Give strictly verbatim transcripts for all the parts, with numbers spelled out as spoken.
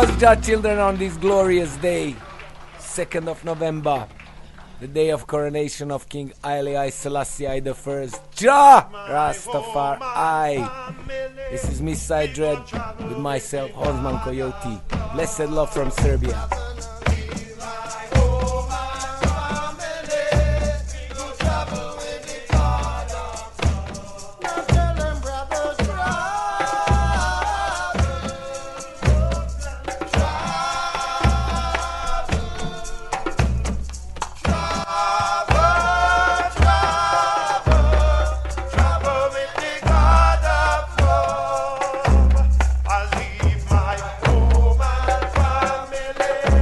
us, Jah children, on this glorious day, second of November, the day of coronation of King Haile I Selassie I the First, Jah Rastafari. This is Miss Side Dread with myself, Horseman Coyote. Blessed love from Serbia. I leave my home and family.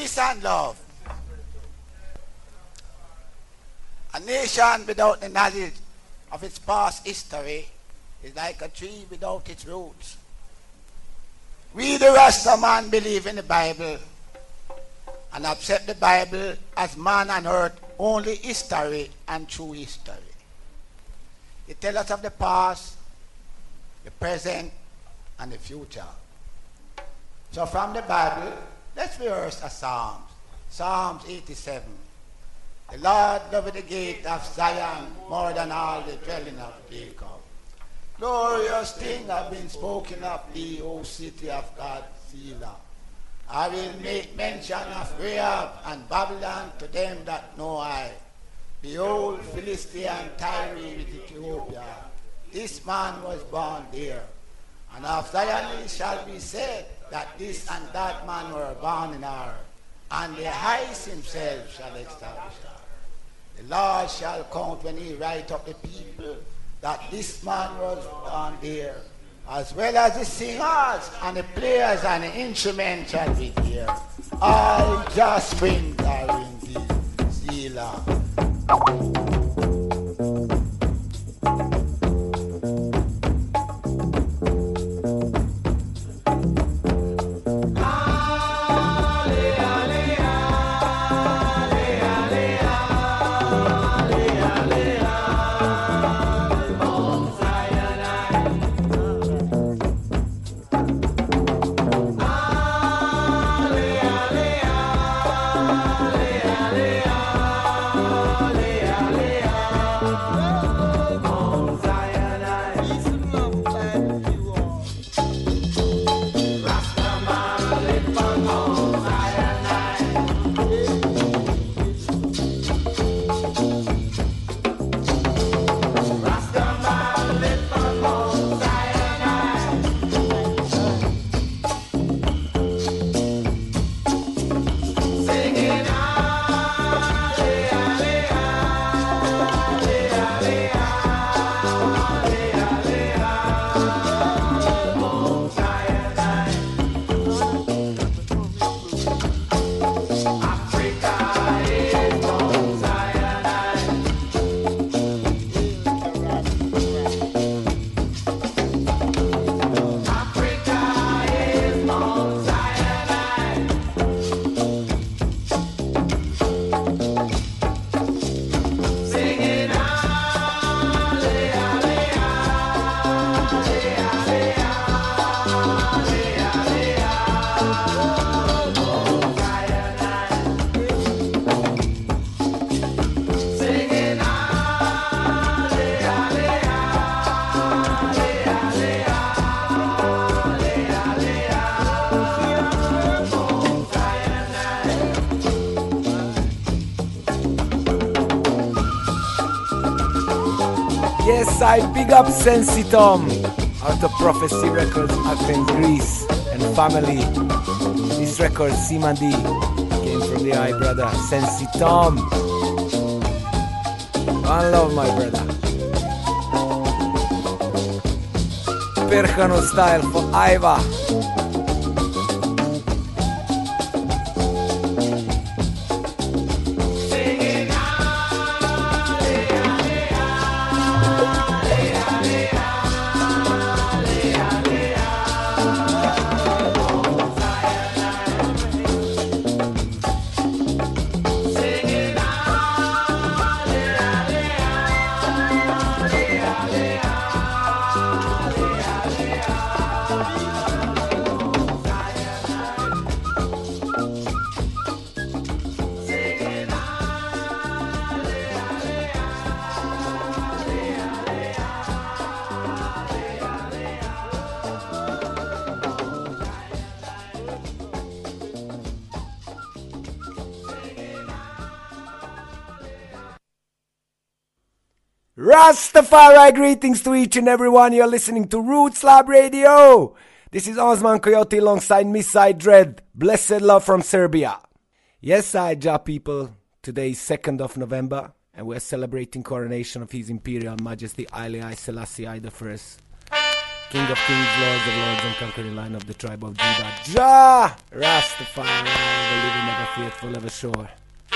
Peace and love. A nation without the knowledge of its past history is like a tree without its roots. We the Rasta man believe in the Bible and accept the Bible as man and earth only history and true history. It tells us of the past, the present, and the future. So from the Bible, let's rehearse a Psalms. Psalms eighty-seven. The Lord loveth the gate of Zion more than all the dwelling of Jacob. Glorious things have been spoken of thee, O city of God, Selah. I will make mention of Rahab and Babylon to them that know I. Behold, Philistia and Tyre with Ethiopia. This man was born there. And of Zion it shall be said that this and that man were born in her. And the highest himself shall establish her. The Lord shall count when he write up the people that this man was born there, as well as the singers and the players and the instruments shall be there. All just springs are in thee, Selah. Yes, I big up Sensitom out of Prophecy Records, Athens, Greece, and family. This record, Simadi, came from the high brother Sensitom. One love, my brother. Perchano style for Iva. Rastafari greetings to each and everyone. You're listening to Roots Lab Radio. This is Osman Coyote alongside Miss Side Dread. Blessed love from Serbia. Yes, I ja people. Today is second of November and we're celebrating coronation of His Imperial Majesty Haile Selassie I the First, King of Kings, Lords of Lords, and conquering line of the tribe of Judah. Ja Rastafari, the living never faithful, ever sure.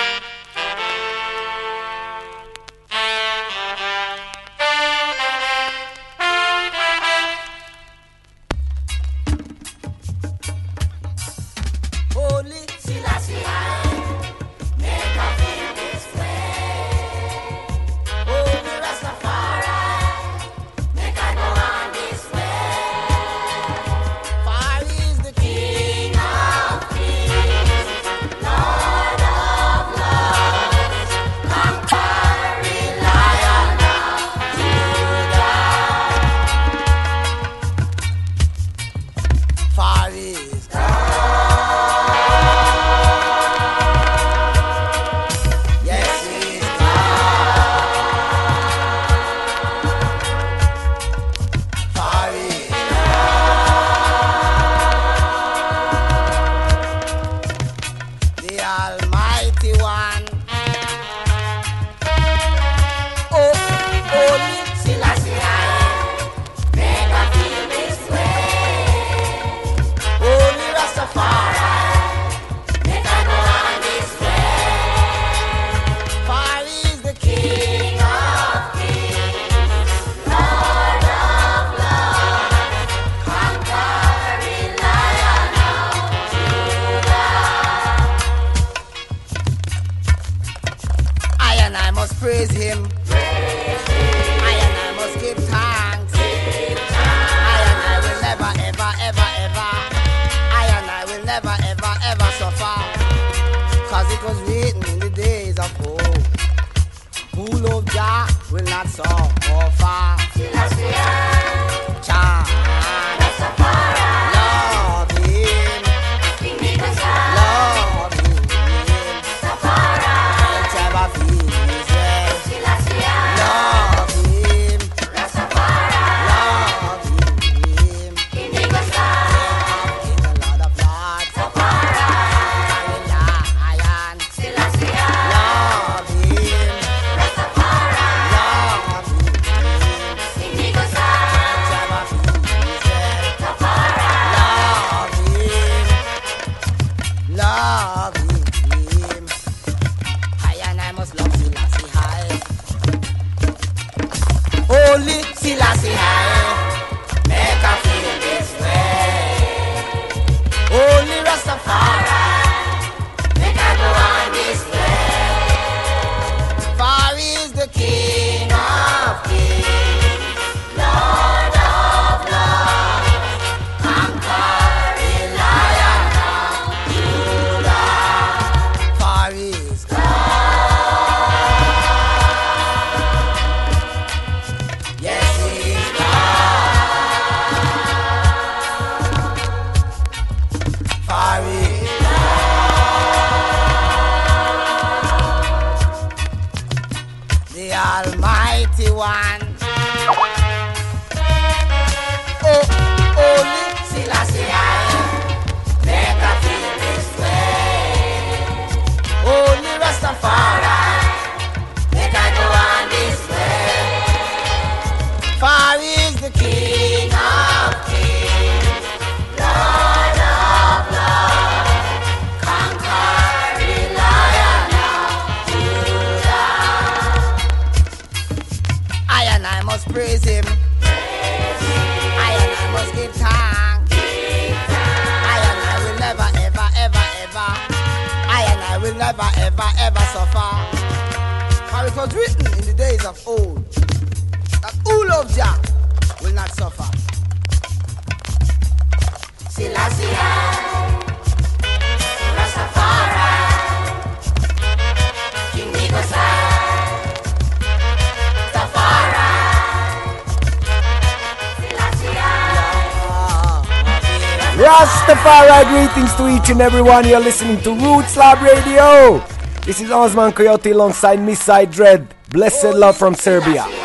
Rastafari, greetings to each and everyone. You're listening to Roots Lab Radio. This is Osman Coyote alongside Miss Side Dread. Blessed love from Serbia. When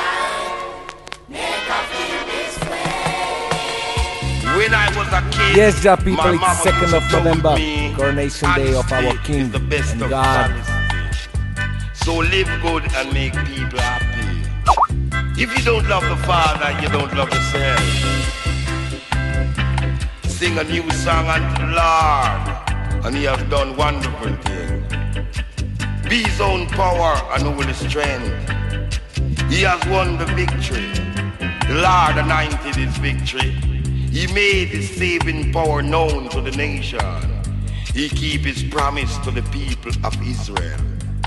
I was a kid, yes, Jah people, my it's mama second of used to November, tell me, coronation day of our honesty King is the best and of God. honesty. So live good and make people happy. If you don't love the Father, you don't love yourself. Sing a new song unto the Lord, and he has done wonderful things. Be his own power and holy strength. He has won the victory. The Lord anointed his victory. He made his saving power known to the nation. He keep his promise to the people of Israel.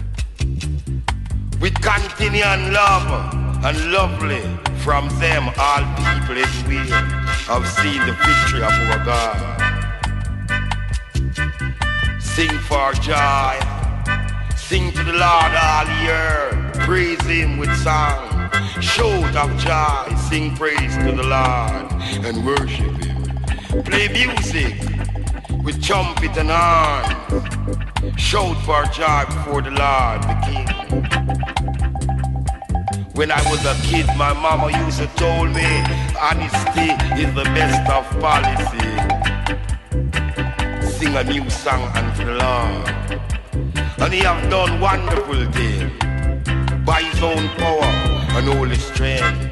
With continuing love and lovely from them, all people everywhere have seen the victory of our God. Sing for joy, sing to the Lord all year, praise him with song, shout of joy, sing praise to the Lord and worship him. Play music with trumpet and horn, shout for joy before the Lord the King. When I was a kid, my mama used to tell me honesty is the best of policy. Sing a new song unto the Lord, and he have done wonderful things by his own power and holy strength.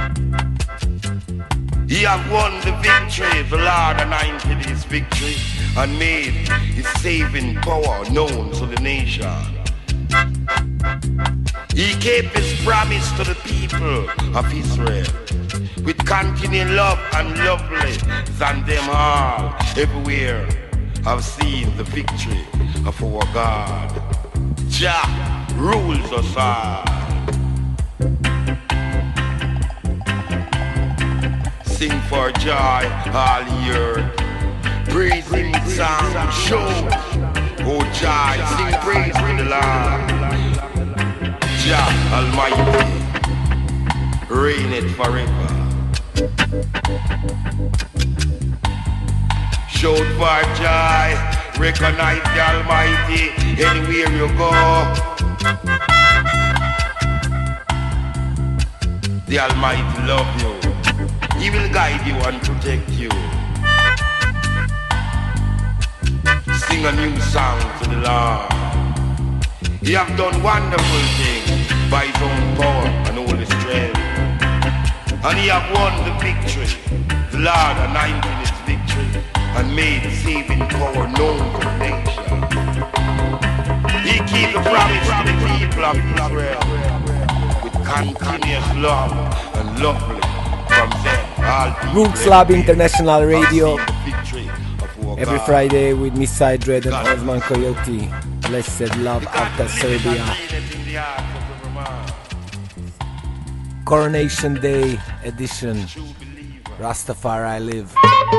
He have won the victory. The Lord anointed his victory and made his saving power known to the nation. He kept his promise to the people of Israel with continuing love and lovely than them all everywhere have seen the victory of our God. Jah rules us all. Sing for joy all year, praise him with song, show, oh joy, sing praise to the Lord. Jah Almighty, reigneth forever. Shout for joy, recognize the Almighty anywhere you go. The Almighty love you. He will guide you and protect you. Sing a new song to the Lord. He have done wonderful things by his own power and holy strength. And he have won the victory. The Lord anointed his victory and made saving power known to the nation. He keep the promise to the people of Israel with continuous love and lovely from them. Roots Lab International Radio every Friday with Miss Dread and Osman Coyote. Blessed love after Serbia. Coronation Day edition. Rastafari live.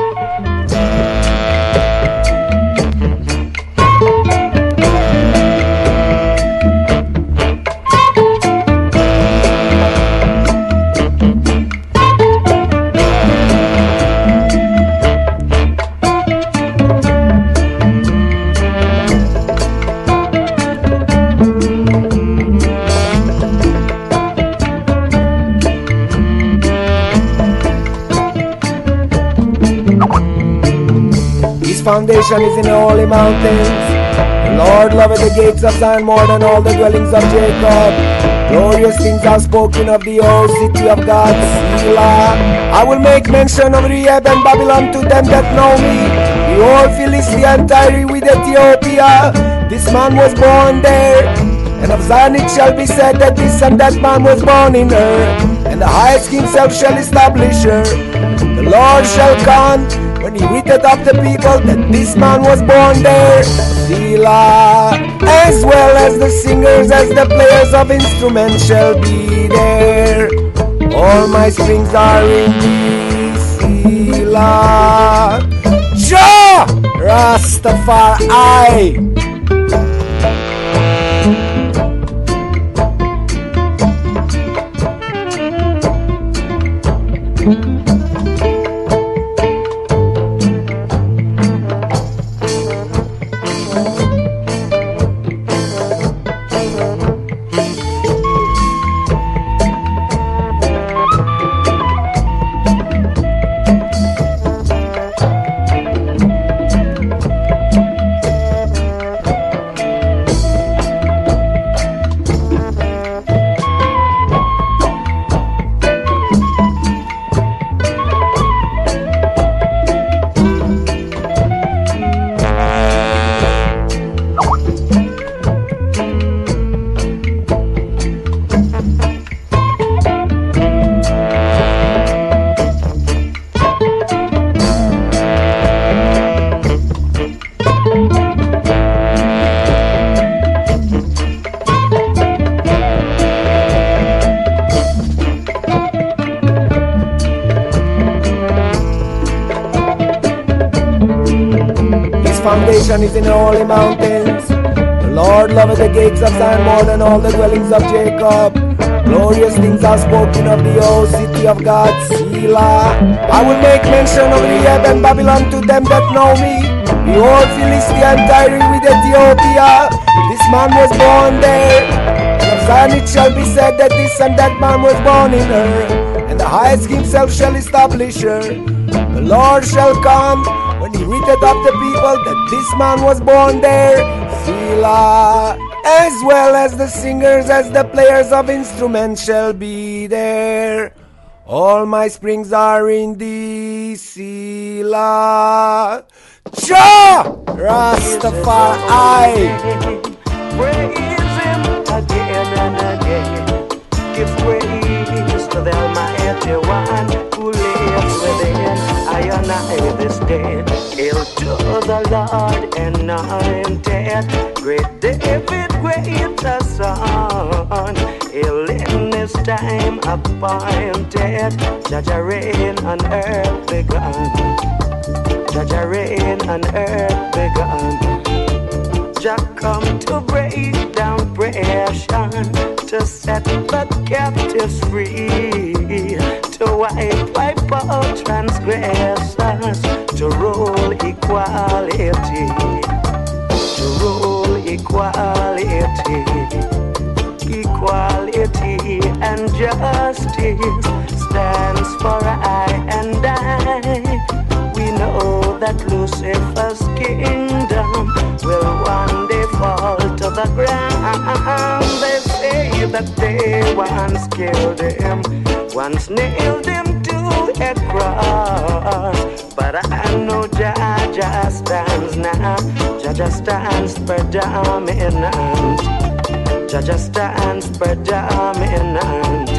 Foundation is in the holy mountains. The Lord loveth the gates of Zion more than all the dwellings of Jacob. Glorious things are spoken of the old city of God, Selah. I will make mention of Rehab and Babylon to them that know me. The old Philistia and Tyre with Ethiopia. This man was born there. And of Zion it shall be said that this and that man was born in her. And the highest himself shall establish her. The Lord shall count when he writeth of the people that this man was born there, Selah, as well as the singers, as the players of instruments shall be there. All my strings are in thee, Selah. Jah Rastafari. habitation is in the holy mountains. The Lord loveth the gates of Zion more than all the dwellings of Jacob. Glorious things are spoken of the old city of God, Selah. I will make mention of Rehab and Babylon to them that know me. Behold, Philistia and Tyre with Ethiopia. This man was born there. And of Zion it shall be said that this and that man was born in her. And the highest himself shall establish her. The Lord shall come when he readeth of the people that this man was born there, Selah. As well as the singers, as the players of instruments shall be there. All my springs are in thee, Selah. Jah Rastafari. Praise him again and again. Give praise to the Almighty One who lives within. I and I this day. Hail to the Lord anointed. Great David, greater son. Hail in this time appointed. Jah reign on earth begun. Jah reign on earth begun. Jah come to break down oppression, to set the captives free, to wipe, wipe out transgressors, to rule equality, to rule equality, equality and justice stands for I and I. We know that Lucifer's kingdom will one day fall to the ground. They say that they once killed him, once nailed him to a cross. But I know Jah Jah stands now. Jah Jah stands predominant. Jah Jah stands predominant.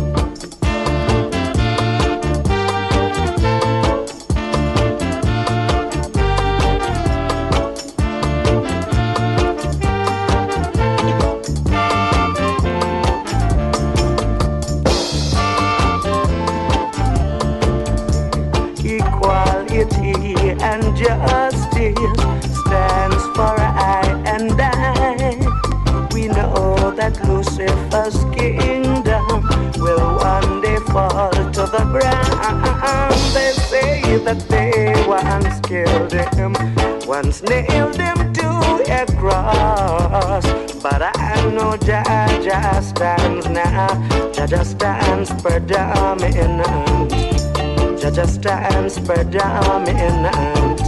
And justice stands for I and I. We know that Lucifer's kingdom will one day fall to the ground. They say that they once killed him, once nailed him to a cross. But I know Jah Jah stands now. Jah Jah stands predominant. Jah Jah stands predominant.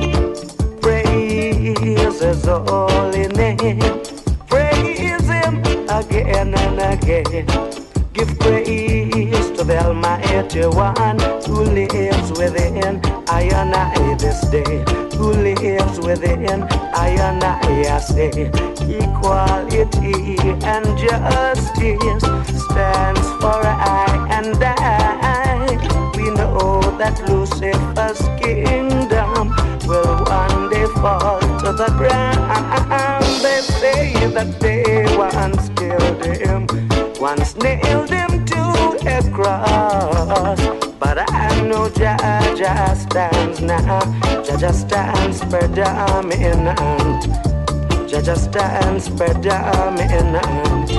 Praise His holy name. Praise Him again and again. Give praise to the Almighty One who lives within I and I this day. Who lives within I and I say. Equality and justice stands for I and I. We know that Lucifer's kingdom will one day fall to the ground. They say that they once killed him, once nailed him to a cross. But I know Jah Jah stands now. Jah Jah stands predominant. Jah Jah stands predominant.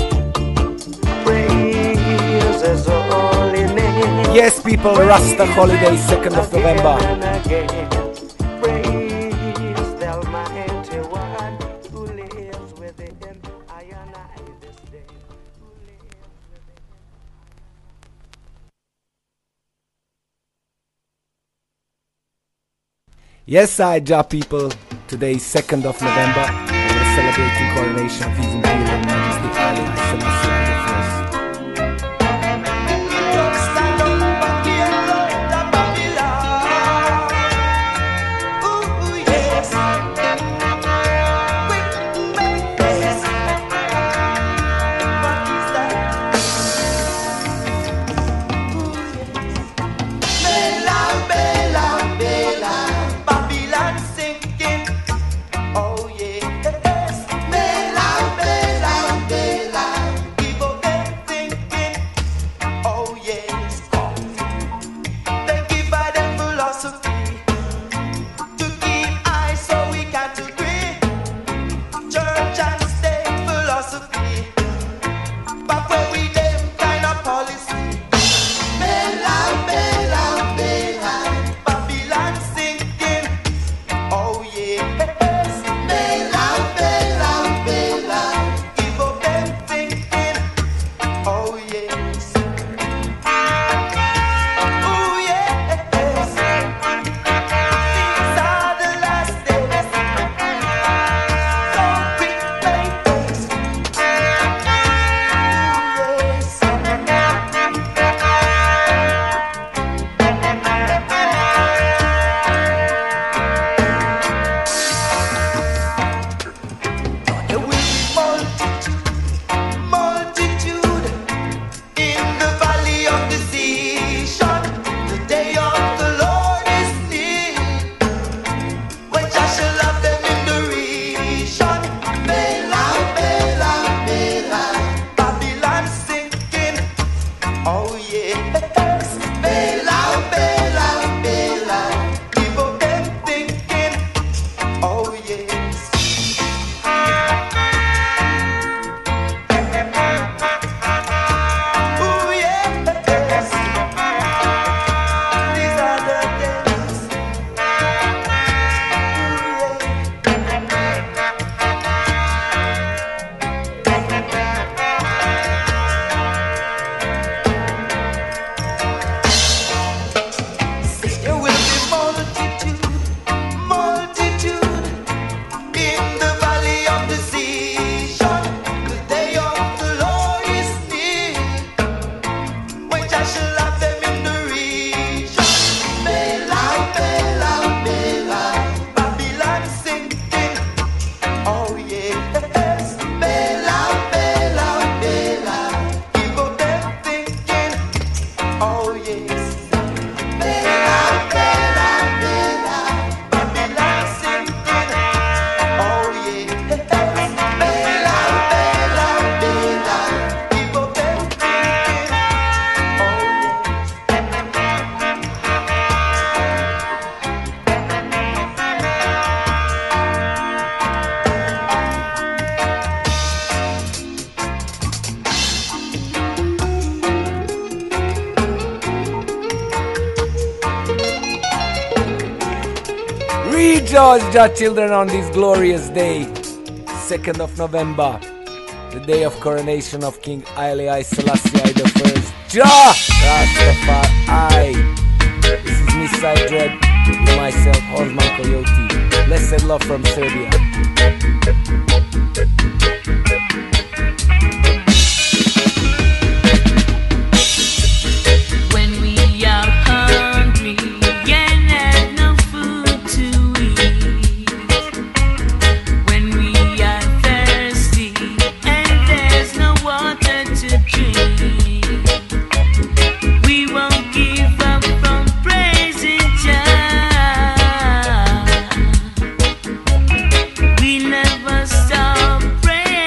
Praise His holy name. Yes, people, Rasta holiday, second of November. Praise the Almighty One who lives within I and I this day. Yes, I, Jah people. Today is second of November, and we're celebrating coronation of His Imperial Majesty Haile Selassie the First. Rejoice, Jah children, on this glorious day, second of November, the day of coronation of King Haile I Selassie I the First. Jah Rastafari. This is Miss Side Dread with myself, Osman Coyote. Blessed love from Serbia. We never stop praying.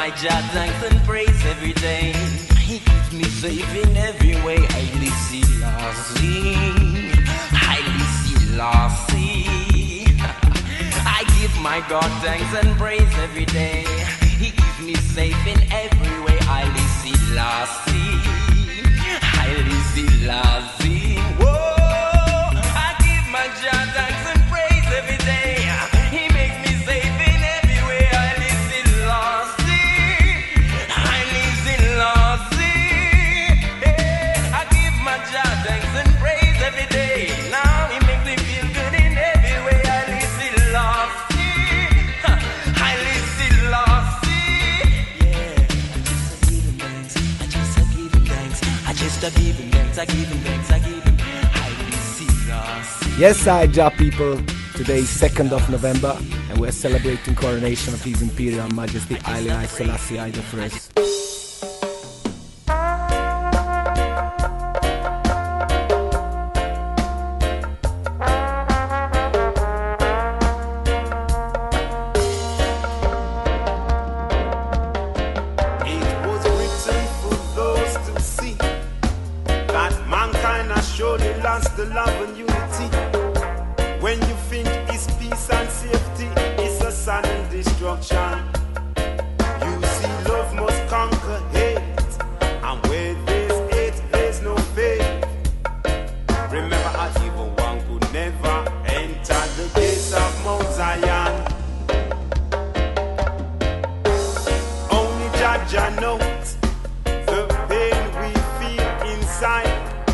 my Jah thanks and praise every day. He keeps me safe in every way. Haile Selassie, Haile Selassie. I give my God thanks and praise every day. He keeps me safe in every way. Haile Selassie, Haile Selassie. Whoa, I give my Jah thanks and praise every day. He makes me safe in every way. Haile Selassie, Haile Selassie. Hey, I give my Jah thanks and praise every day. Now he makes me feel good in every way. Haile Selassie, Haile Selassie. Yeah, I just a give him thanks. I just a give him thanks. I give him thanks. I give him Haile Selassie. Yes, I Jah people. Today is second of November, and we're celebrating coronation of His Imperial Majesty Haile Selassie the First. It was written for those to see that mankind has surely lost the love and unity. When you think it's peace and safety, it's a sudden destruction. You see, love must conquer hate, and where there's hate, there's no faith. Remember, an evil one could never enter the gates of Mount Zion. Only Jah Jah knows the pain we feel inside.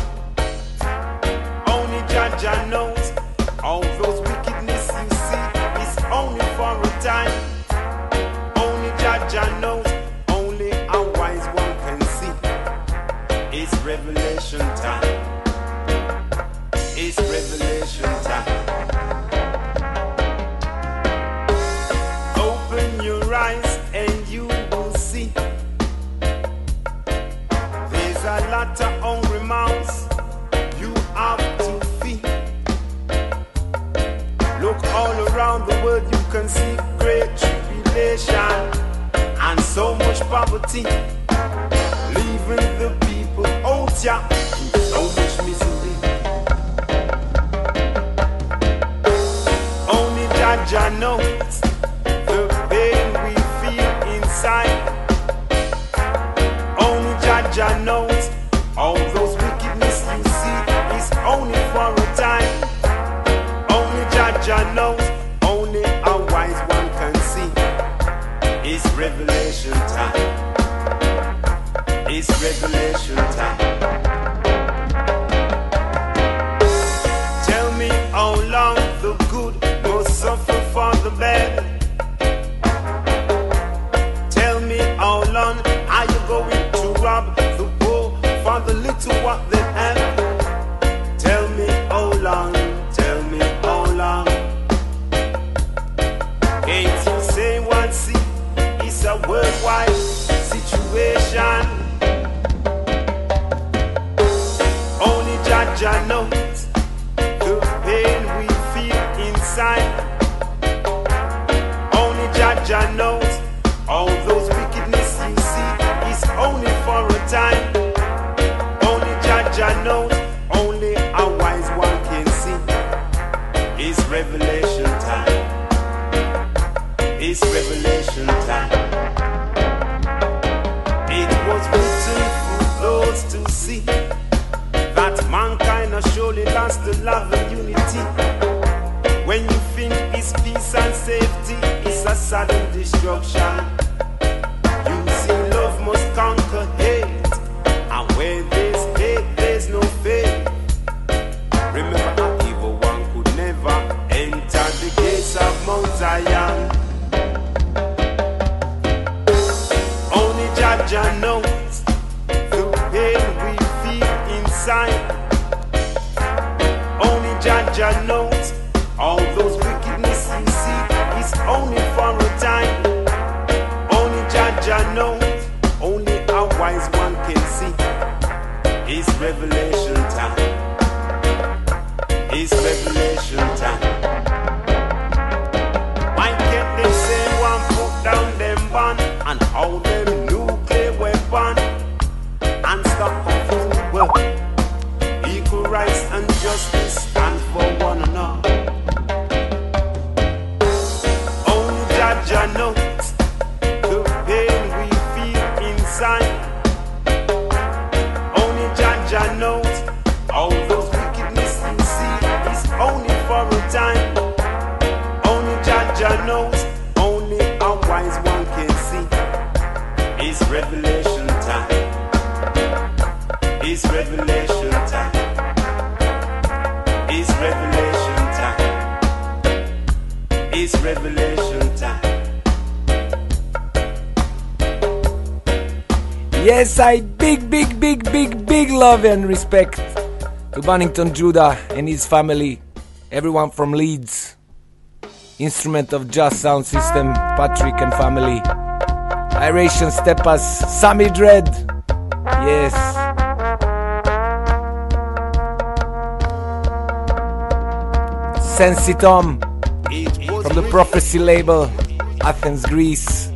Only Jah Jah knows all those wickedness you see is only for a time. Only Jah Jah knows, only a wise one can see. It's revelation time. It's revelation time. Open your eyes and you will see. There's a lot of hungry mouths you have to feed. Look all around the world, you can see great tribulation and so much poverty, leaving the people out here in so much misery. Only Jah Jah knows the pain we feel inside. Only Jah Jah knows all those wickedness you see is only for a time. Only Jah Jah knows, only a wise one can see. It's revelation time. It's revelation time. Tell me how long the good must suffer for the bad. Tell me how long are you going to rob the poor for the little what they have? Tell me how long. Tell me how long. Can't you say one see? It's a worldwide situation. Only Jah Jah knows the pain we feel inside. Only Jah Jah knows all those wickedness you see is only for a time. Only Jah Jah knows, only a wise one can see. It's revelation time. It's revelation time. It was written for those to see that mankind has surely lost the love and unity. When you think it's peace and safety, it's a sudden destruction. You see, love must conquer hate, and where there's hate, there's no faith. Remember, an evil one could never enter the gates of Mount Zion. Only Jah Jah knows the pain we feel inside. Only Jah Jah knows all those wickedness you see is only for a time. Only Jah Jah knows, only a wise one can see. It's revelation time. It's revelation time. Why can't they say one put down them bun and how they justice and for one another. Only Jah knows the pain we feel inside. Only Jah knows all those wickedness you see is only for a time. Only Jah knows, only a wise one can see. It's revelation time. It's revelation time. It's revelation time. It's revelation time. Yes, I big, big, big, big, big love and respect to Bonington Judah and his family. Everyone from Leeds. Instrument of Just Sound System, Patrick and family. Iration Steppers, Sammy Dread. Yes. Sensitom from the Prophecy label, Athens, Greece.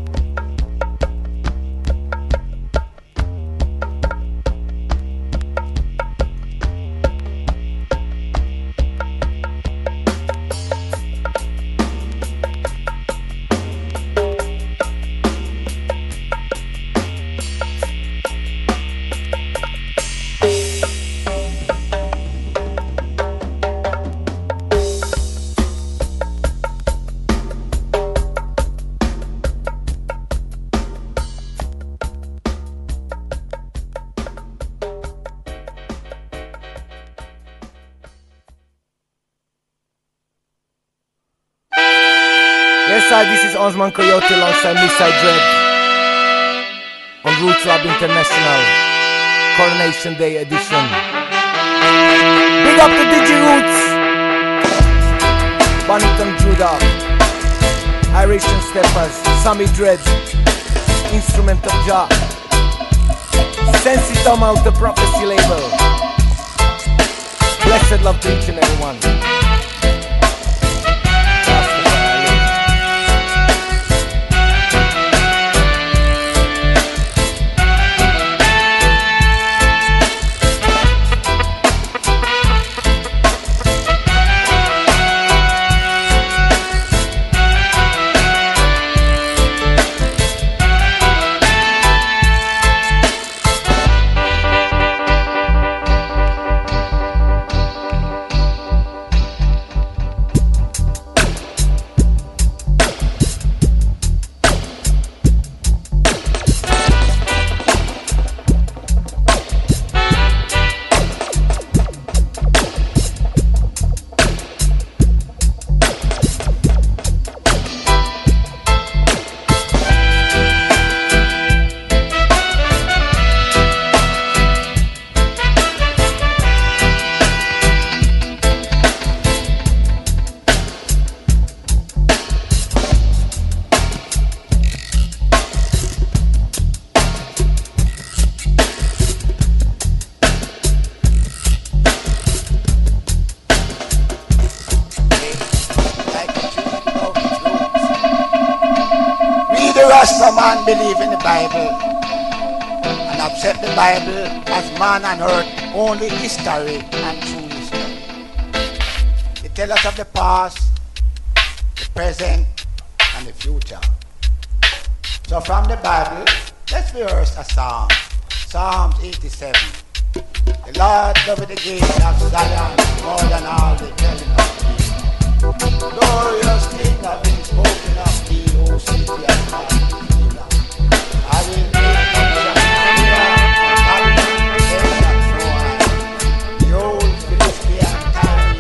This is Osman Coyote alongside Missai Dread on Roots Lab International Coronation Day edition. Big up to Digi Roots, Bonington Judah, Iration Steppers, Sammy Dread, Instrument of Jah, Sensitom out the Prophecy label. Blessed love to each and everyone. Man believe in the Bible and accept the Bible as man and earth only history and true history. It tells us of the past, the present, and the future. So from the Bible, let's rehearse a psalm. Psalm eighty-seven. The Lord over the gate of Zion more than all the telling of thee. Glorious thing have been spoken of thee, O city of God. I will make Samaria and Babylon them that know I. The old Philistine time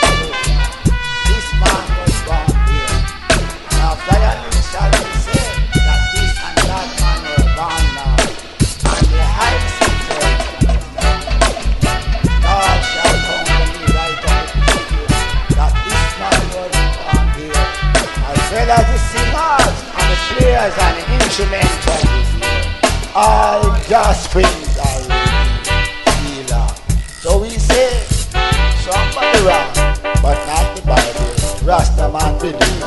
this man was born here. Now Zion shall be said that this and that man were born now. And the high city God shall come to me right up that this man was born here. As well as the singers and the players and the instrumentals. All just springs are healer. So we say, somebody wrong, but not the Bible. Rasta man believe.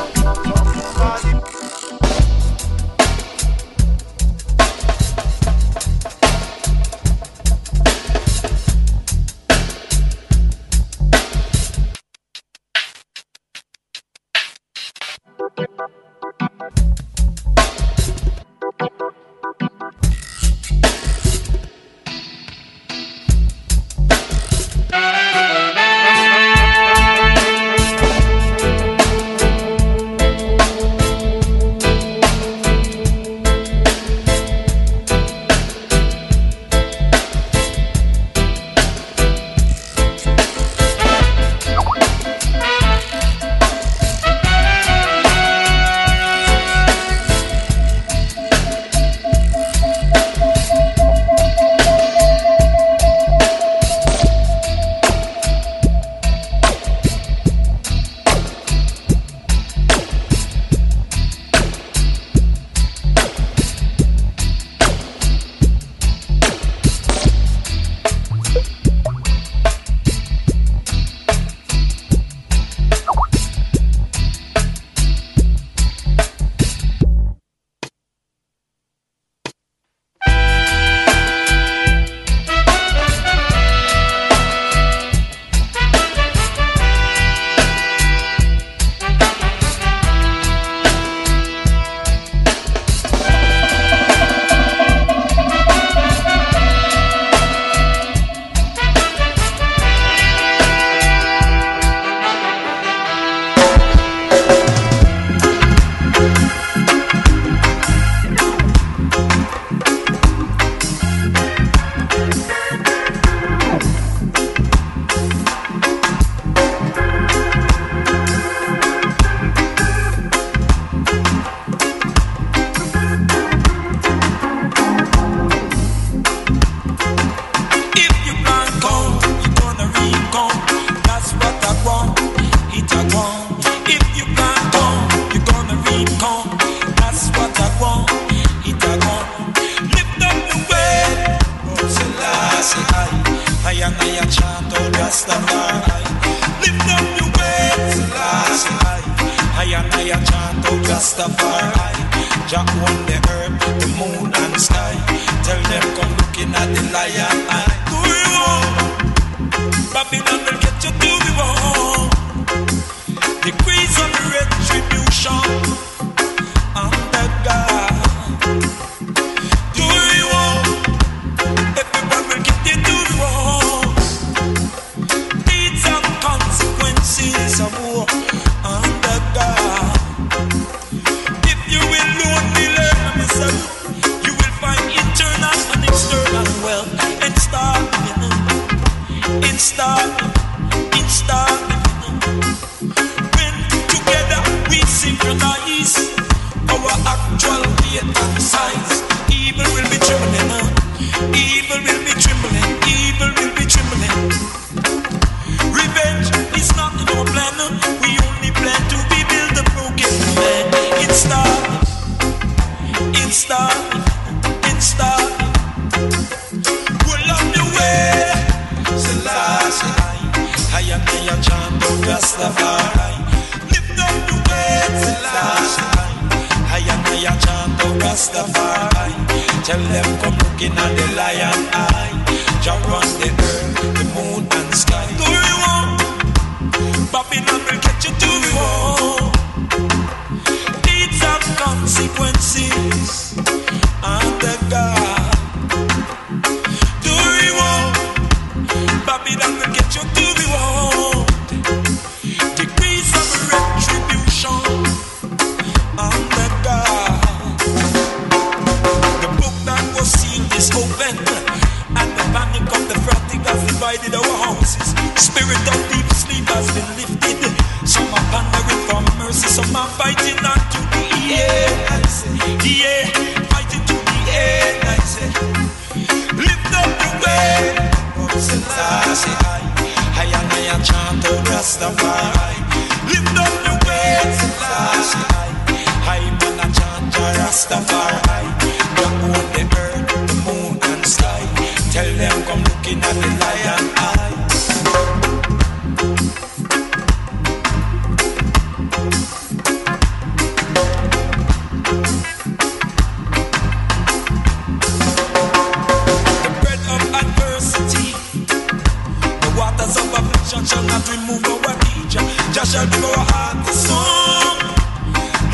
Shall not remove our teacher. Jah shall give our heart the song. The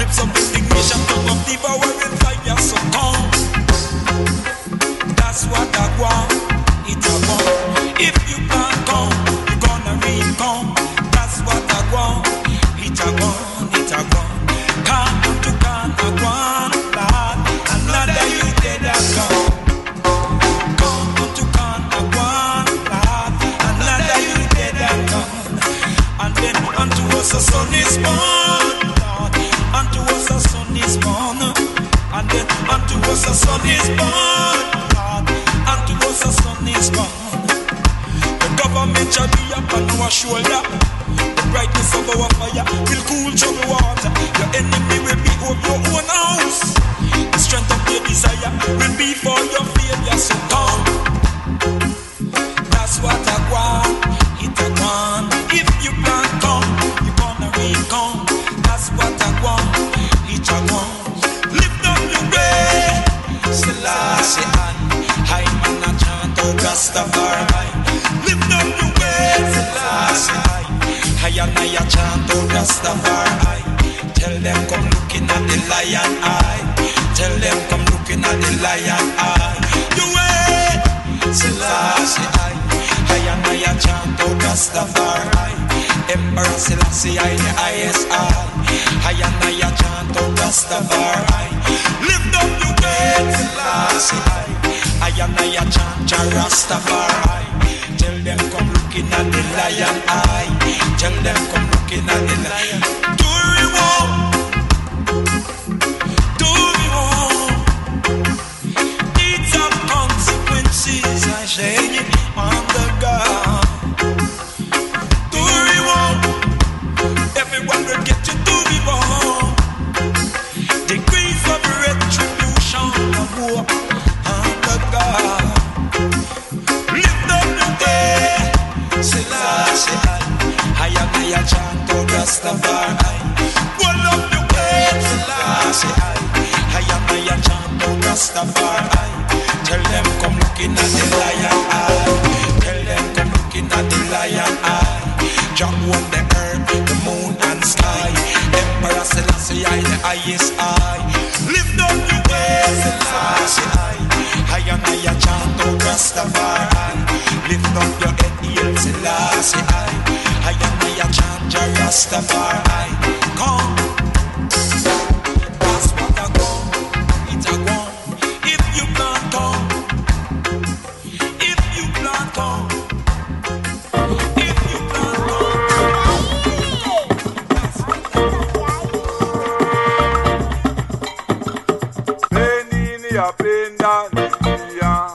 Vibes of indignation, tongue of devouring fire, so come. That's what I want, it I want. If you can't come, you gonna read come. That's what I want, it I want, it I want. Come to can I want, Lord. Another you dead I come. Come to can I want, Lord. Another you dead I come. And then unto us a son is born, Lord. Unto us a son is born. And then unto us a son is born, Lord. Unto us a son is born. The government shall be upon our shoulder. The brightness of our fire will cool troubled water. Your enemy will be over your own house. The strength of your desire will be for your failure. So come. That's what I want. It I want. If you can't come, you gonna re-come. That's what I want. It I want. Lift up your way. Selassie and I man a chant out Rastafari. Lift up your way. Selassie I and I a chant out Rastafari. Tell them come looking at the lion eye. Tell them come looking at the lion eye. You wait. Selassie I I and I a chant out Rastafari. Emperor Selassie I the highest I. I and I a chant out Rastafari. Lift up your way. Selassie I I and I a chant ja Rastafari. Tell them come looking at the lion eye. Tell them come looking at the lion. Do we want? Do we want? It's a consequences I say on the ground. Do we want? Everyone will get you. Do we want? Degrees of retribution of war on the ground. Lift up the day. Selassie I am I a chant of Rastafari. Hold up the way. Selassie I am I a chant of Rastafari. Tell them come looking at the lion eye. Tell them come looking at the lion eye. Jah own the earth, the moon and sky. Emperor Selassie I the highest eye. Lift up the way. Selassie I am I a chant of Rastafari. Lift up your head, hail Selassie I. I am I a chant ja Rastafari. Come. That's what I want. It's a want. If you can't come, if you can't come, if you can't come, that's what I want. Penini apenda nikia.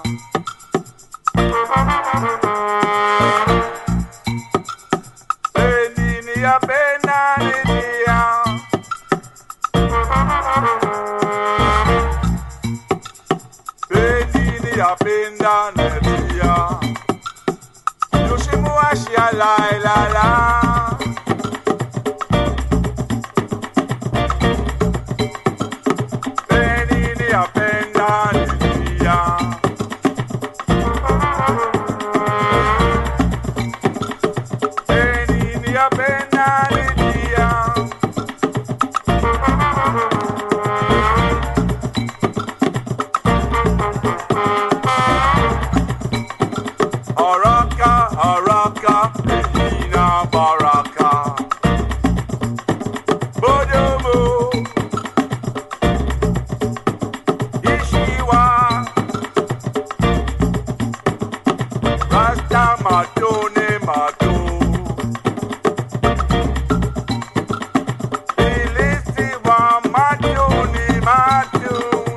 Penini apenda nikia. Penini apenda nikia. Yoshimu ashia la la la. Penini apenda nikia. Penini apenda nikia. Araka, Araka, Medina Baraka. Bodomo, Ishiwa, Rasta Matone Mato, Ilisiwa Matoni Matun.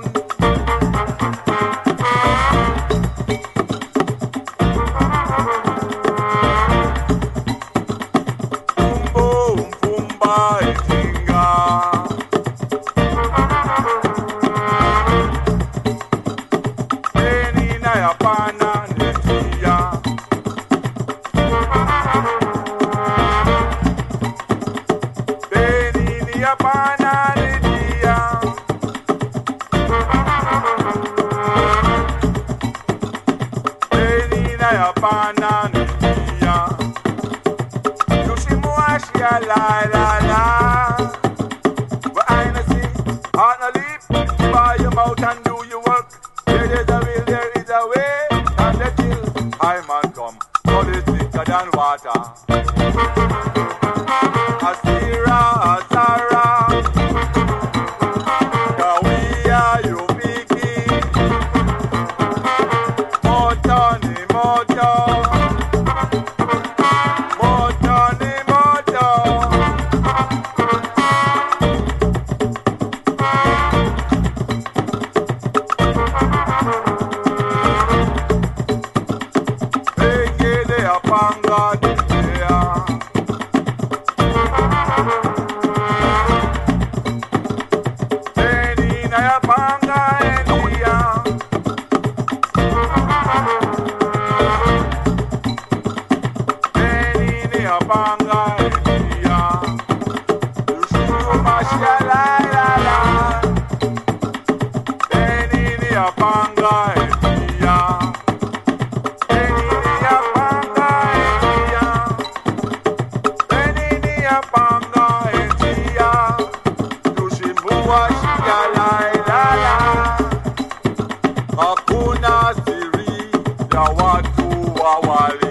Umbo umfumba itinga. Penina ya pana netia. Penini ya pana netia. Penina ya pana netia. Yoshimu ashia la la la. But I know panga etia tushimbua shia la la la hakuna siri ya watu wawali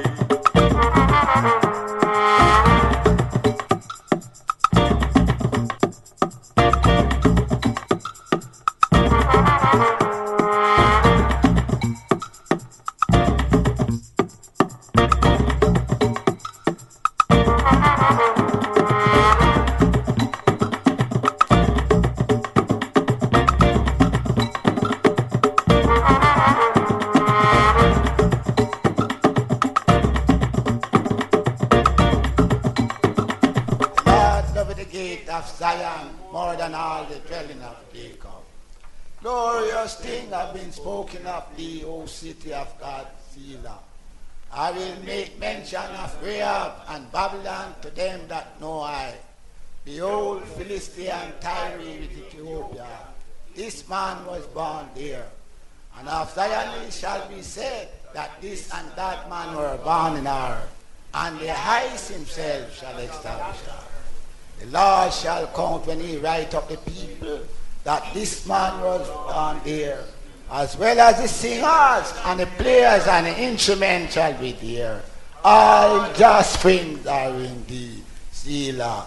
Zion, more than all the dwelling of Jacob. Glorious things have been spoken of thee, O city of God, Selah. I will make mention of Rahab and Babylon to them that know I. Behold, Philistia and Tyre with Ethiopia. This man was born there. And of Zion it shall be said that this and that man were born in her, and the highest himself shall establish her. The Lord shall count when he write up the people that this man was born there, as well as the singers and the players and the instruments shall be there. All just things are indeed. Selah.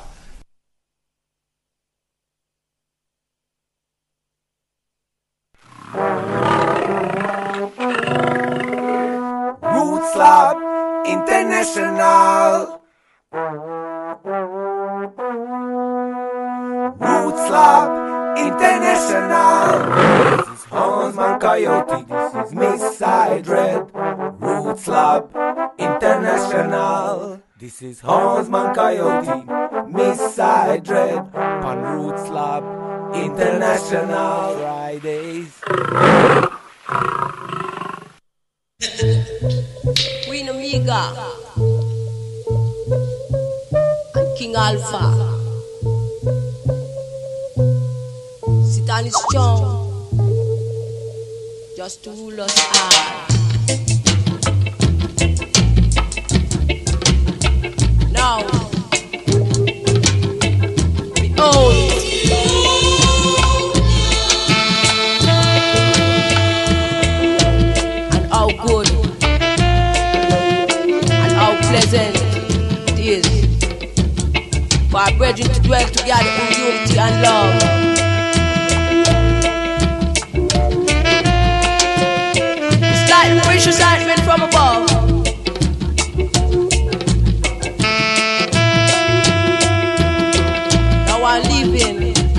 Roots Lab International. Roots Lab International. This is Hansman Coyote. This is Miss Side Red. Roots Lab International. This is Hansman Coyote. Miss Side Red. On Roots Lab International. Fridays. Queen Omega and King Alpha. Sit on his throne just to rule us all. Now, behold, and how good and how pleasant it is for our brethren to dwell together in unity and love. Precious ointment from above. Now I'm living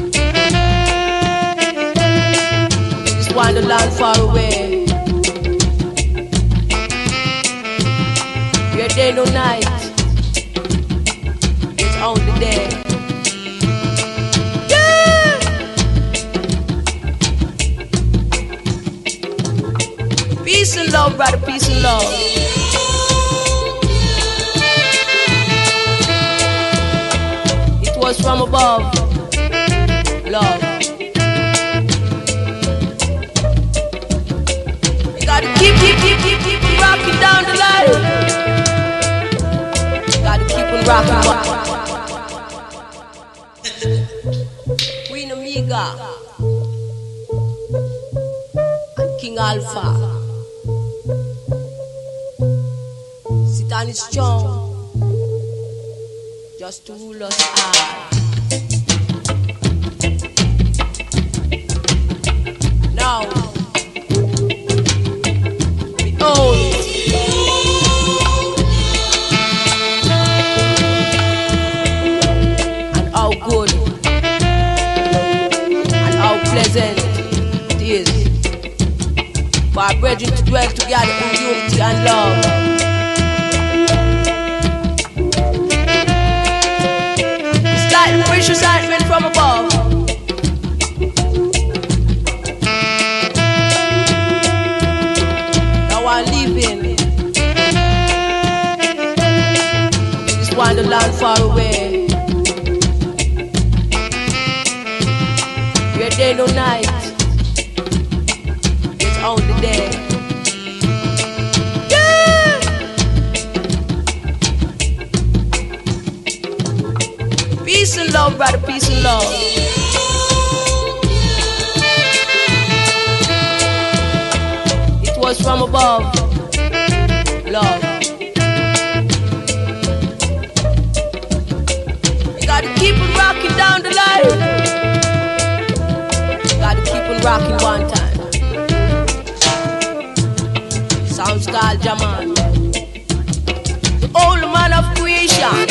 in this wonderland far away, where day no night, it's only day. Peace and love, brother, peace and love. It was from above, love. You gotta keep, keep, keep, keep, keep rocking down the line. You gotta keep on rocking. Queen Omega and King Alpha. And it's strong just to rule us all. Now, behold, and how good and how pleasant it is for our brethren to dwell together in unity and love. Precious ointment from above. Now I'm living in this wonderland far away, where day no night, it's only day. Peace and love, brother, peace and love. It was from above, love. You gotta keep on rocking down the line. You gotta keep on rocking one time. Sounds called Jaman, the old man of creation.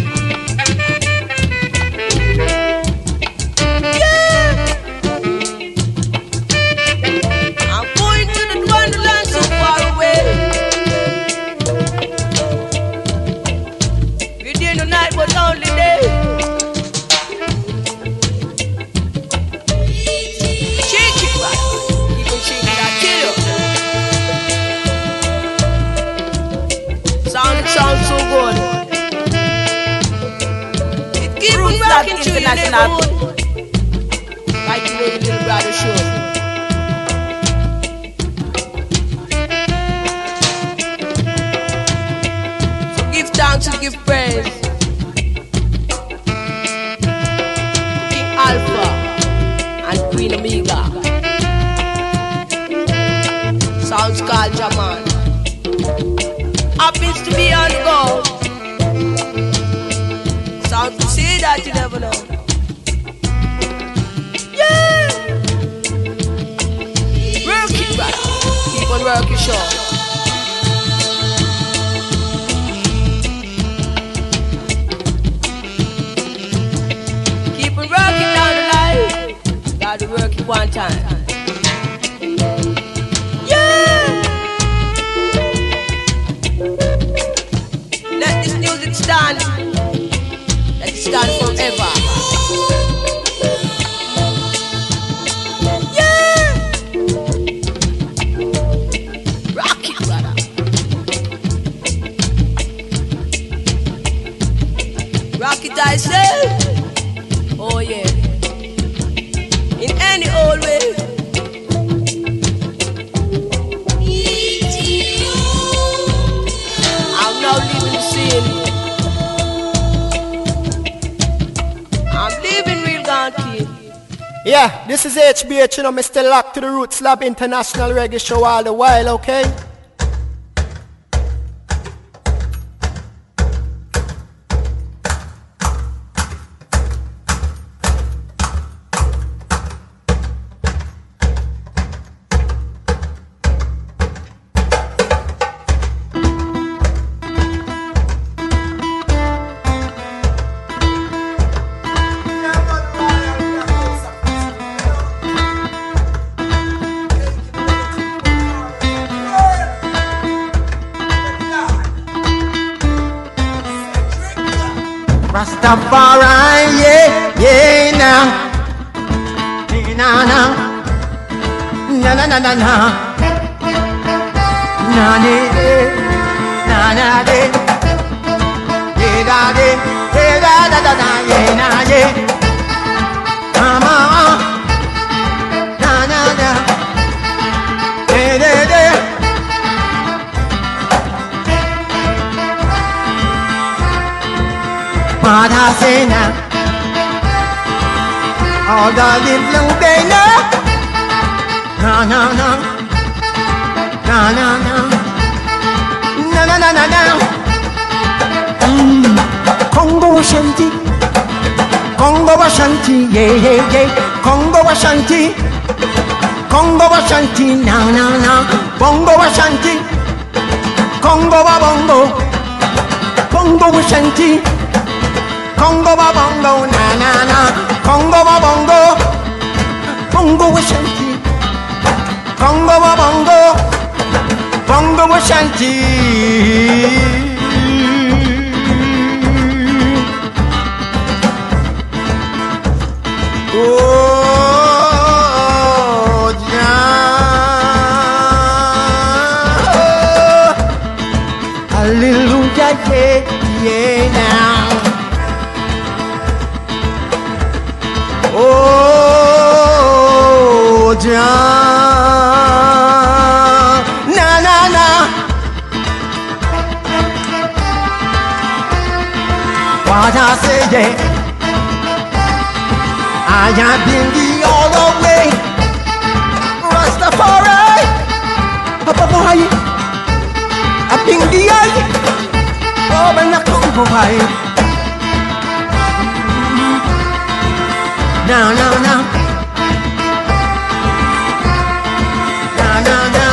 International. Like you know the little brother show. So give thanks and give praise. King Alpha and Queen Omega. Sounds called Jaman. Happens to be on the go. Sounds to say that you never know. Keep on working, sure. Keep on working down the line. Gotta work it one time. Yeah. Let this music stand. Let it stand forever. I say, oh yeah, in any old way. I'm now leaving the scene. I'm leaving Real Gone Kid. Yeah, this is H B H, you know, Mister Locked to the Roots Lab International Reggae Show all the while, okay? Rastafari, yeah, yeah, now, na na, na na na na na, na na na na de, yeah da de, yeah da da da da, yeah na de, mama, na na na, de de de. Madhasena, all the live long day now. Na na na, na na na, na na na na na. Mm. Congo Ashanti, Congo Ashanti, yeah yeah yeah. Congo Ashanti, Congo Ashanti, na na na. Bongo Ashanti, Congo ba bongo, Congo Ashanti. Congo ba bongo, na na na. Congo ba bongo, bongo Ashanti. Congo ba bongo, bongo Ashanti. Oh, yeah. Hallelujah, yeah, yeah now. Oh, Jah, na na na. What I say, yeah. I have been the all the way. Rastafari, Papai, I've been the eye. Oh, when I come by. Now, now, now. Now, now, now.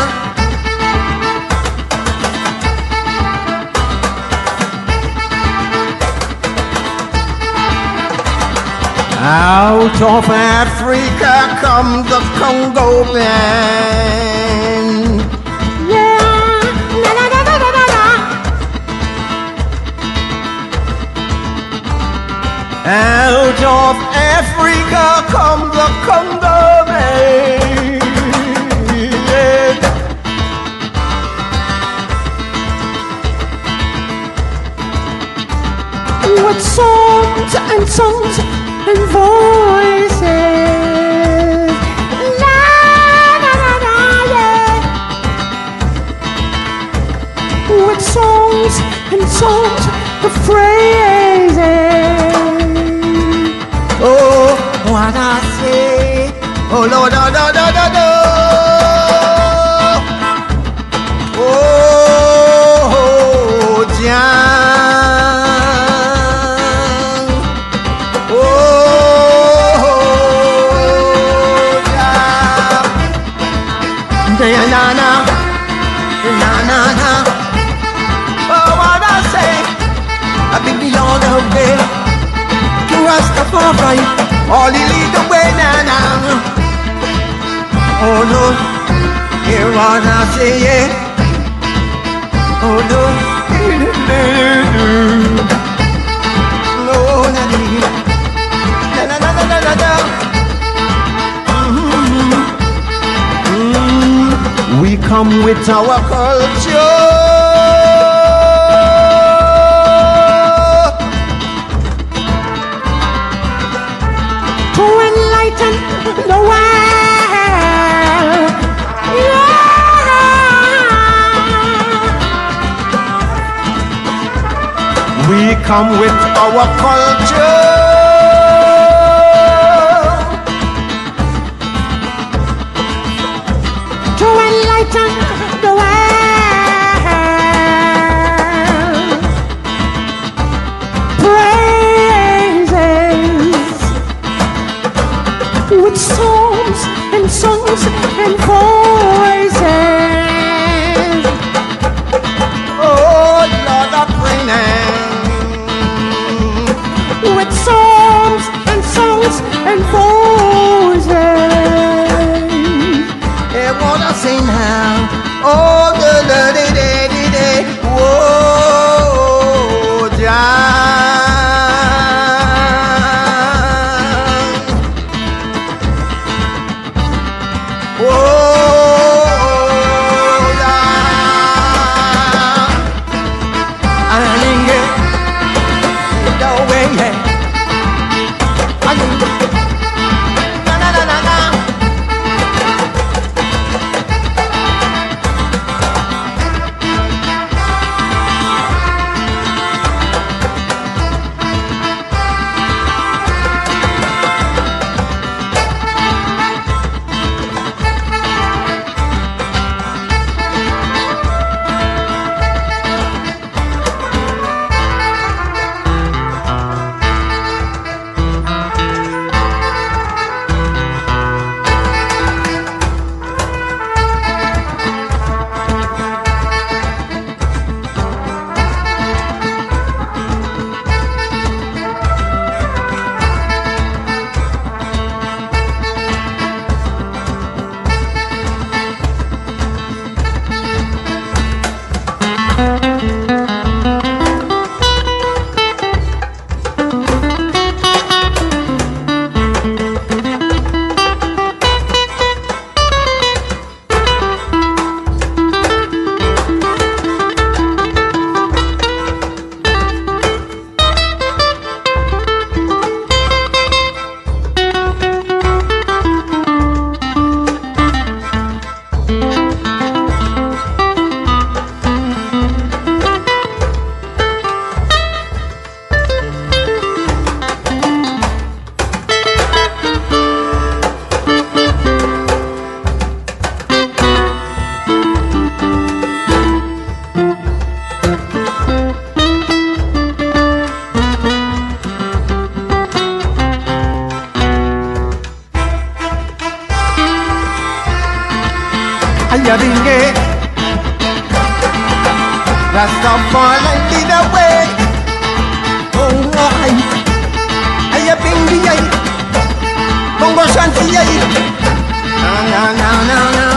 Out of Africa come the Congo band. Yeah, na na na na na na. Out of Africa come the Congo band. With songs and songs and voices, la la la la, yeah. With songs and songs of phrases. Oh, what I say, oh Lord, oh Lord, oh Lord, oh, oh, Jah. Na na na, na na na. Oh, what I say, I've been the all the way to Rastafari, all he lead the way now now. Oh no, hear what I say, yeah. Oh no, no, na na na na na na na. We come with our culture to enlighten the world. Yeah. We come with our culture to enlighten the world. Praises with songs and songs and voices. Oh Lord, I pray now. With songs and songs and voices. They wanna sing now. Oh, the the the the the. Whoa, Jah. Whoa, Jah. I think it the way, yeah. I think it. Na na na na na. Ayabinge. Rastafari lead the way. Oh, I. Ayabinge. Congo Shanti. No, no, no, no, no.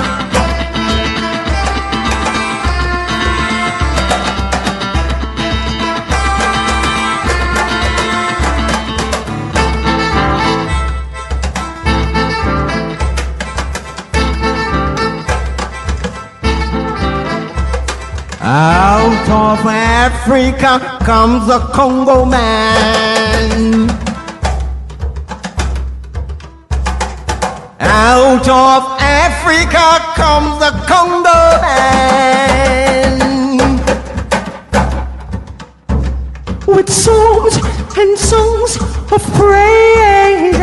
Out of Africa comes a Congo man. Out of Africa comes the Congo man. With songs and songs of praise.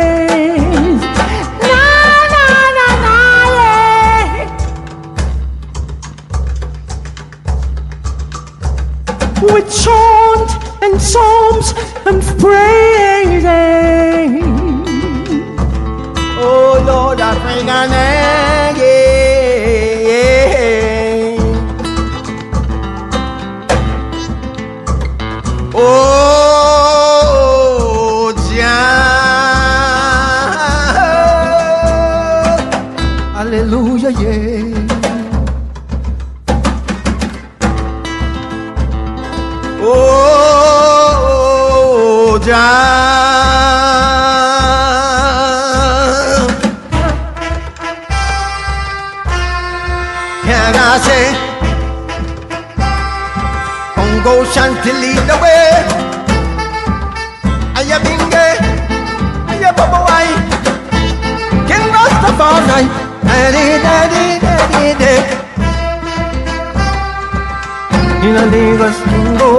With chant and psalms and praising. Oh Lord, Africa, yeah. Oh, Jah, hallelujah, yeah. Oh, Jah, can I say, Congo Shanti lead the way. Ayabinge, Ayababawai, King Rastafari, daddy, daddy, daddy, daddy. In a Lagos Congo.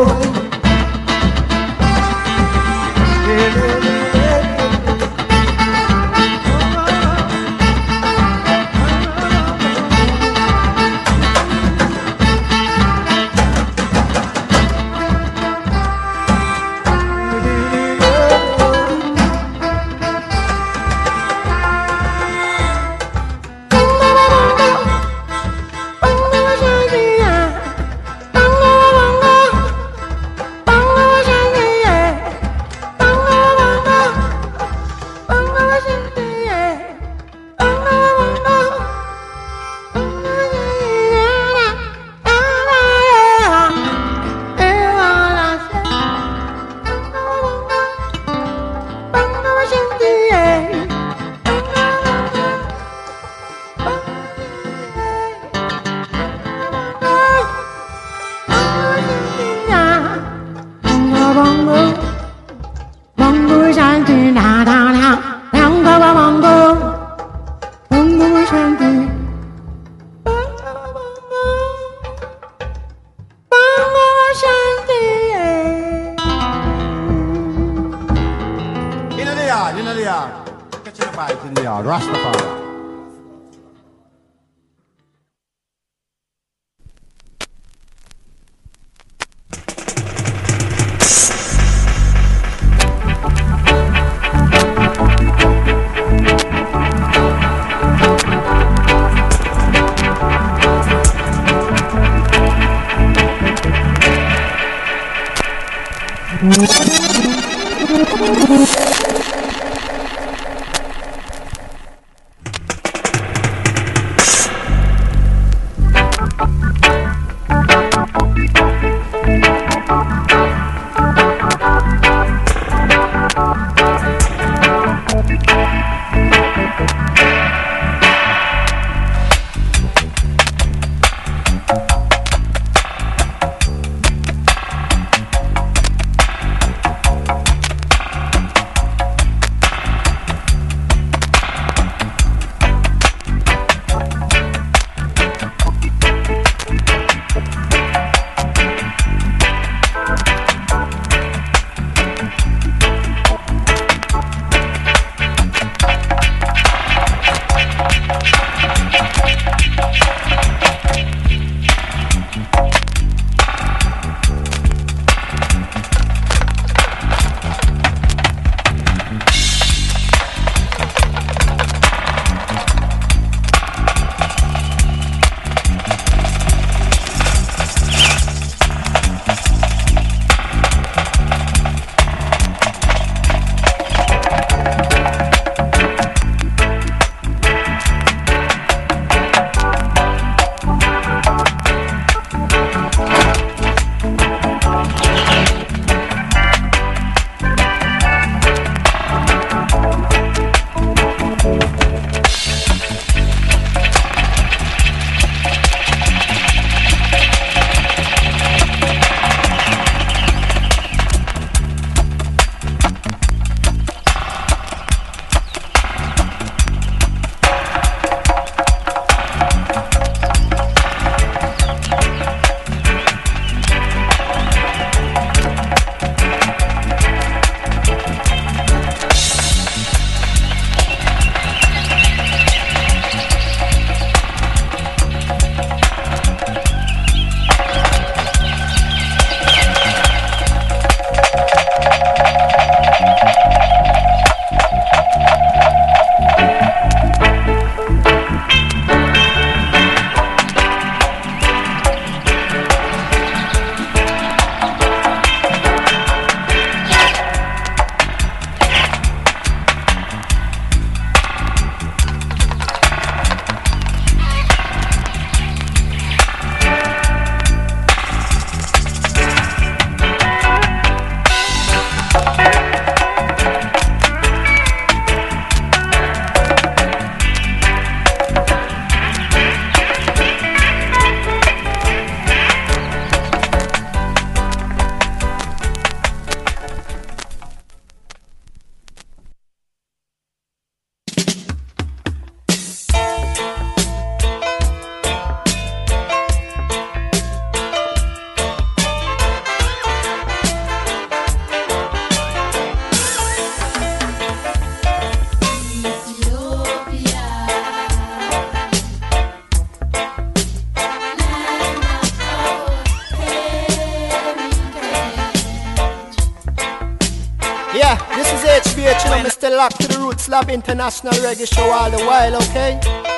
Mister Lock to the Roots Lab International Reggae Show all the while, okay?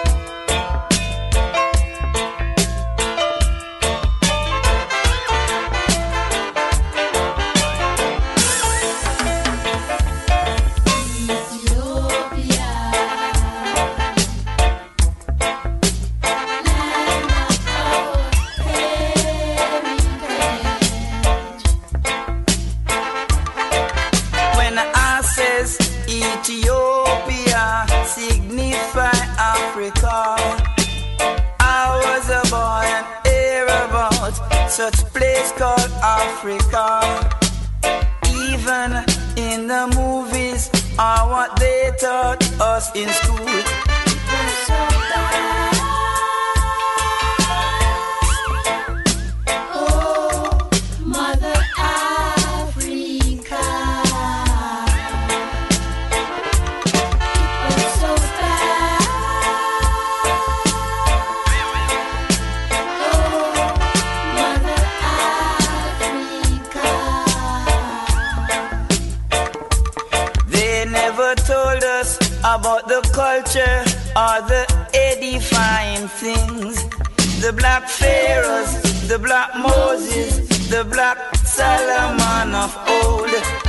Ethiopia signify Africa. I was a boy and hear about such place called Africa. Even in the movies are what they taught us in school. Oh, Mother Africa. Told us about the culture or the edifying things. The black pharaohs, the black Moses, the black Solomon of old.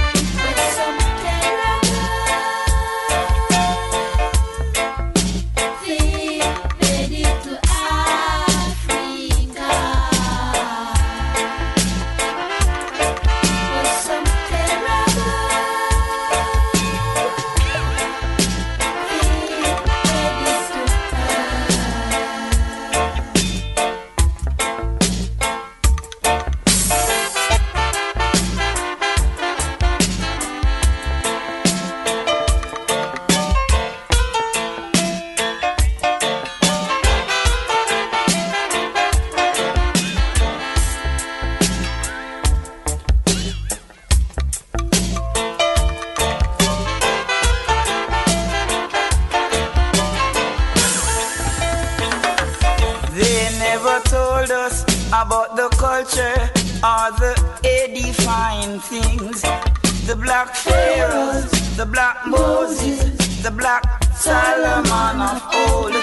About the culture or the edifying things. The black pharaohs, the black Moses, the black Solomon of old.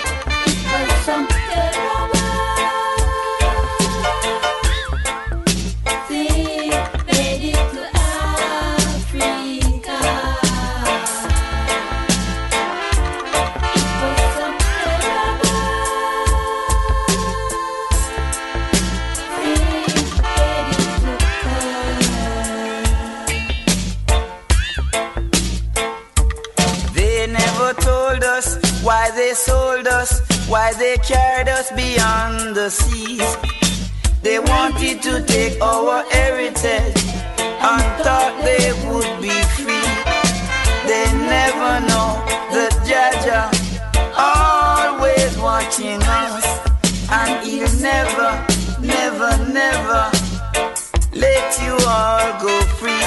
Why they sold us, why they carried us beyond the seas. They wanted to take our heritage and thought they would be free. They never know that Jaja always watching us, and he'll never, never, never let you all go free.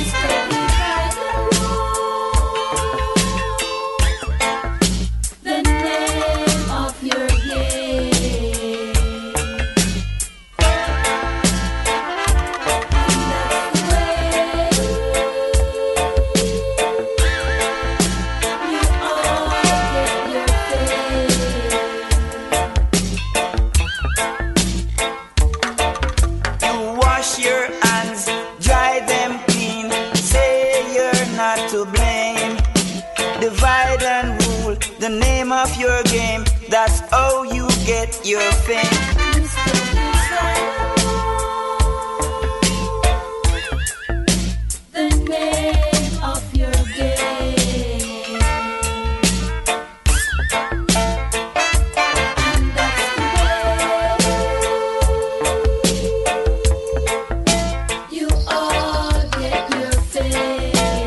The name of your game, that's how you get your fame. The name of your game, and that's the way you all get your fame.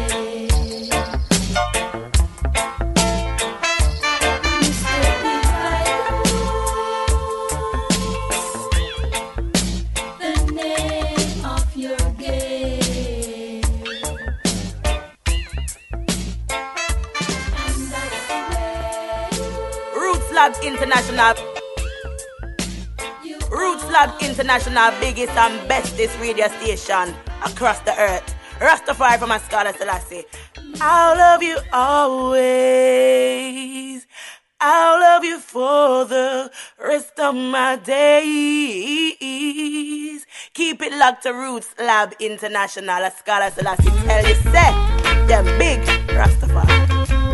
International Roots Lab International, biggest and bestest radio station across the earth. Rastafari from a Scholar Selassie. I'll love you always. I'll love you for the rest of my days. Keep it locked to Roots Lab International. A scholar Selassie tell you, say, them big Rastafari.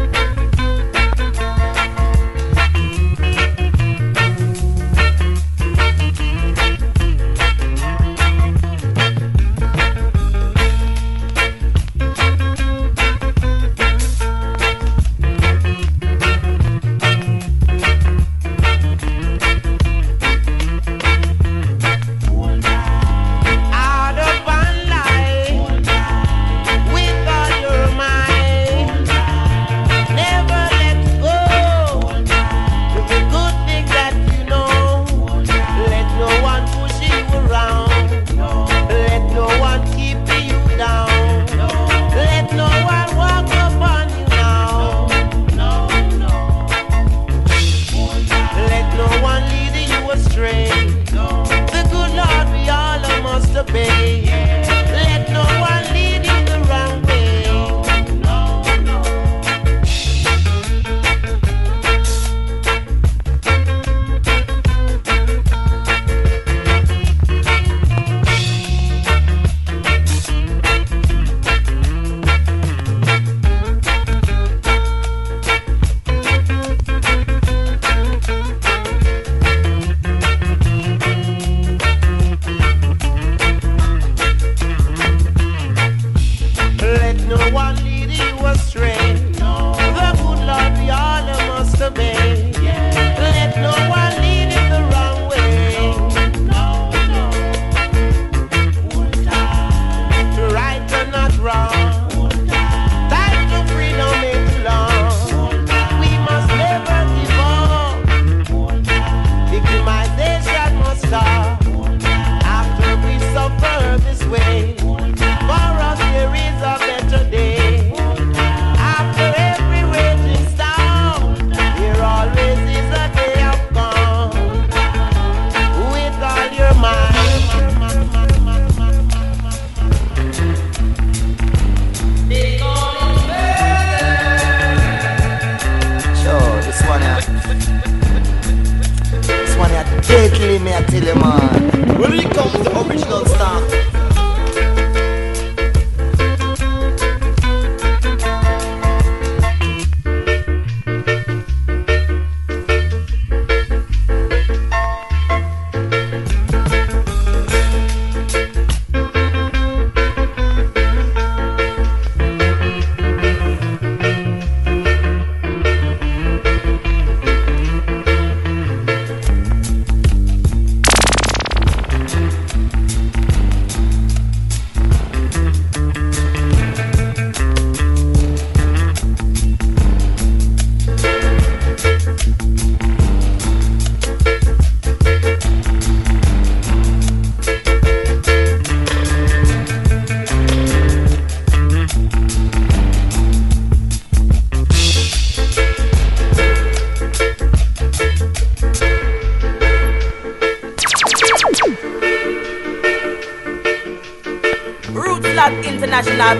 International.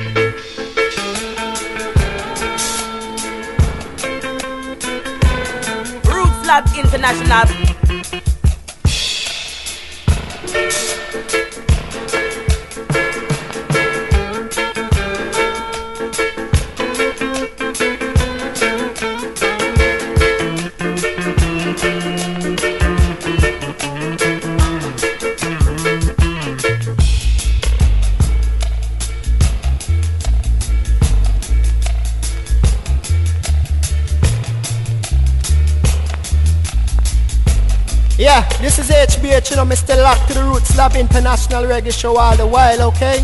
Roots Lab International. Yeah, this is H B H, you know, me still locked to the Roots Lab International Reggae Show all the while, okay?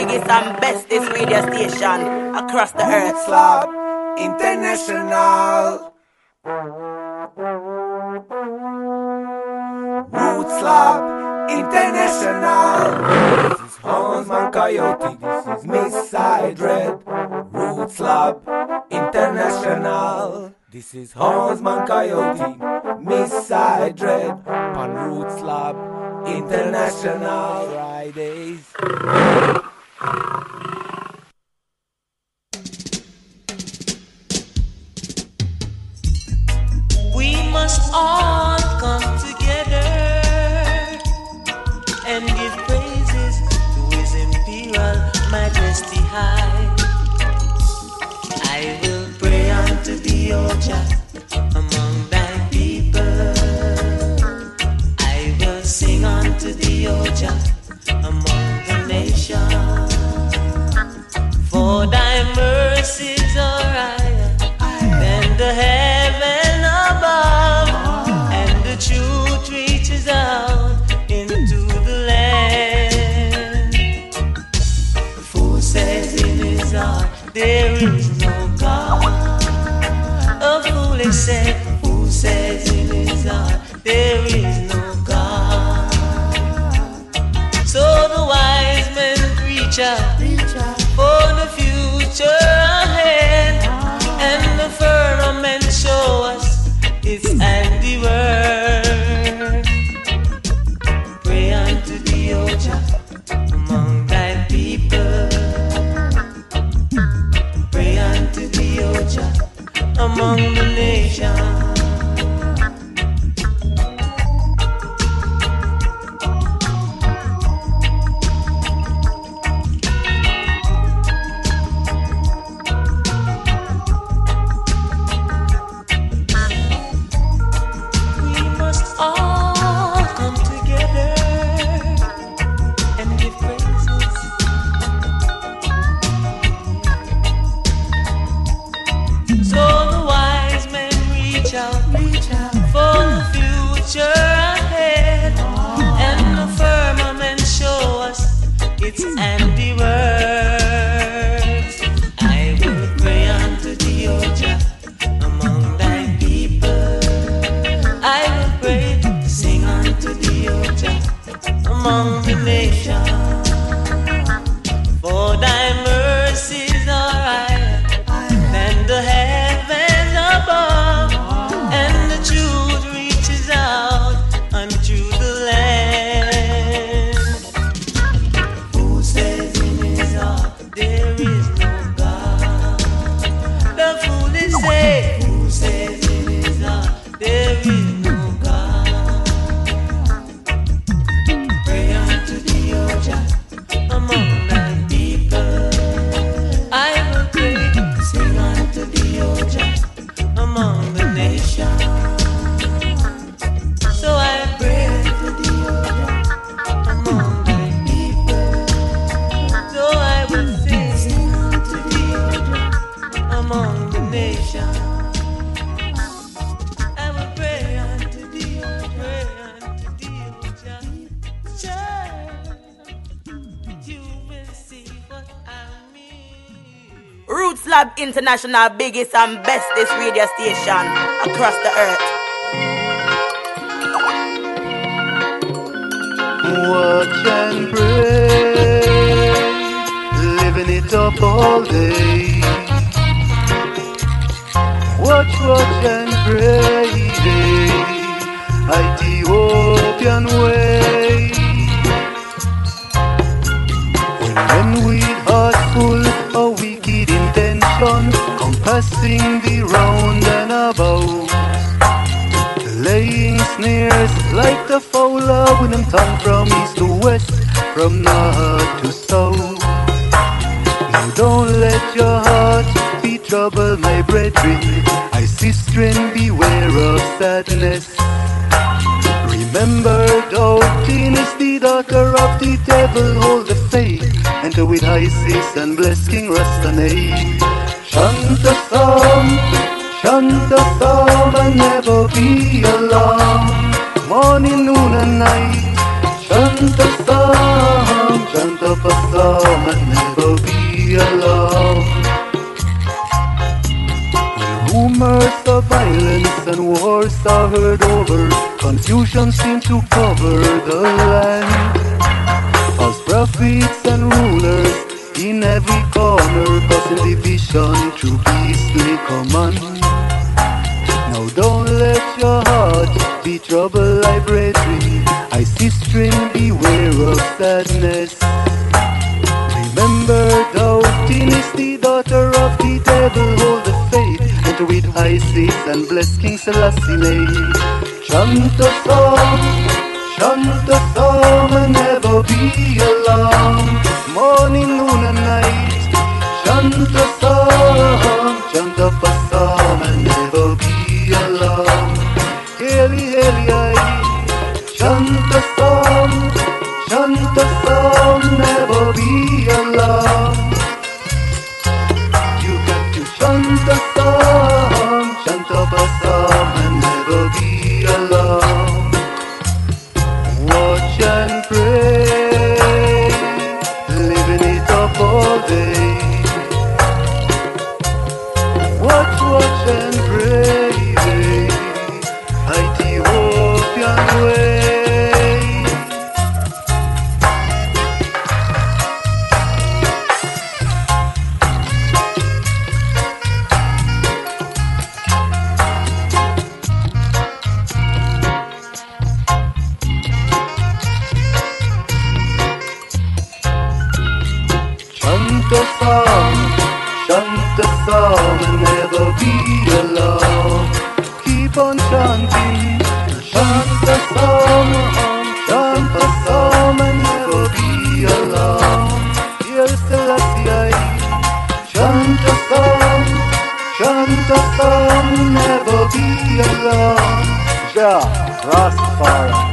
biggest and bestest radio station across the earth. Roots Lab International. Roots Lab International. This is Hansman Coyote. This is Miss Red. Roots Lab International. This is Hansman Coyote. Miss Red. On Roots Lab International Fridays. We must all come together and give praises to His Imperial Majesty High. I will pray unto thee, O Jah, among thy people. I will sing unto thee, O Jah, among the nations. For thy mercies are higher than the heaven above, and the truth reaches out into the land. The fool says in his heart, there is no God. A foolish said, fool says in his heart, there is no God. So the wise men reach out for the future ahead, and the firmament show us its handiwork. Pray unto thee, O Jah, among thy people. Pray unto thee, O Jah, among the nations. All come together and give praises. So the wise men reach out, reach out for the future ahead, and the firmament show us its handiworks. I will pray unto thee, O Jah, among thy people. I will pray, sing unto thee, O Jah, among the nations. For thy mercies are higher than the heavens above, and the truth reaches out unto the land. Who says in his heart, there is no God? The foolish say, who says in his heart, there is no God. Pray unto thee, O Jah, among thy people. I will pray, sing unto thee, O Jah, among the nations. So I pray unto thee, O Jah, among thy people. So I will sing, sing unto thee, O Jah, among the nations. I will pray unto thee, pray unto thee, Jah. Jah, you will see what I mean. Roots Lab International, biggest and bestest radio station across the earth. Watch and pray, living it up all day. Watch, watch and pray, Ethiopian way. When with heart full of wicked intention, compassing the round and about, laying snares like the fowler with them tongue from east to west, from north to south. Now don't let your heart be troubled, my brethren. I sister, beware of sadness. Remember, doubting is the daughter of the devil. Hold the faith, enter with Isis and bless King Rastanay. Chant a psalm, chant a psalm and never be alarmed. Morning, noon and night, chant a psalm, chant up a psalm and never be alone. When rumors of violence and wars are heard over, confusion seems to cover the land. False prophets and rulers in every corner, causing division through beastly command. Now don't let your heart be troubled like brethren. I see strain, beware of sadness. Remember, doubting is the daughter of the devil. Hold the faith, enter with Isis and bless King Selassie name. Chant a song, chant a song and never be alarmed. Morning, noon and night, chant a song, chant up a psalm and never be alarmed. Haily, haily, aye, chant a song, chant a song, never be alarmed. You got to chant a song, chant up a psalm and never be alarmed. Watch and pray, living it up all day. Watch, watch and pray, Ethiopian way. Chant a song, chant a song and never be alone. Keep on chanting, chant a song, chant a song and never be alone. Dear Selassie, chant a song, chant a song, never be alone. Ja, Rastafari.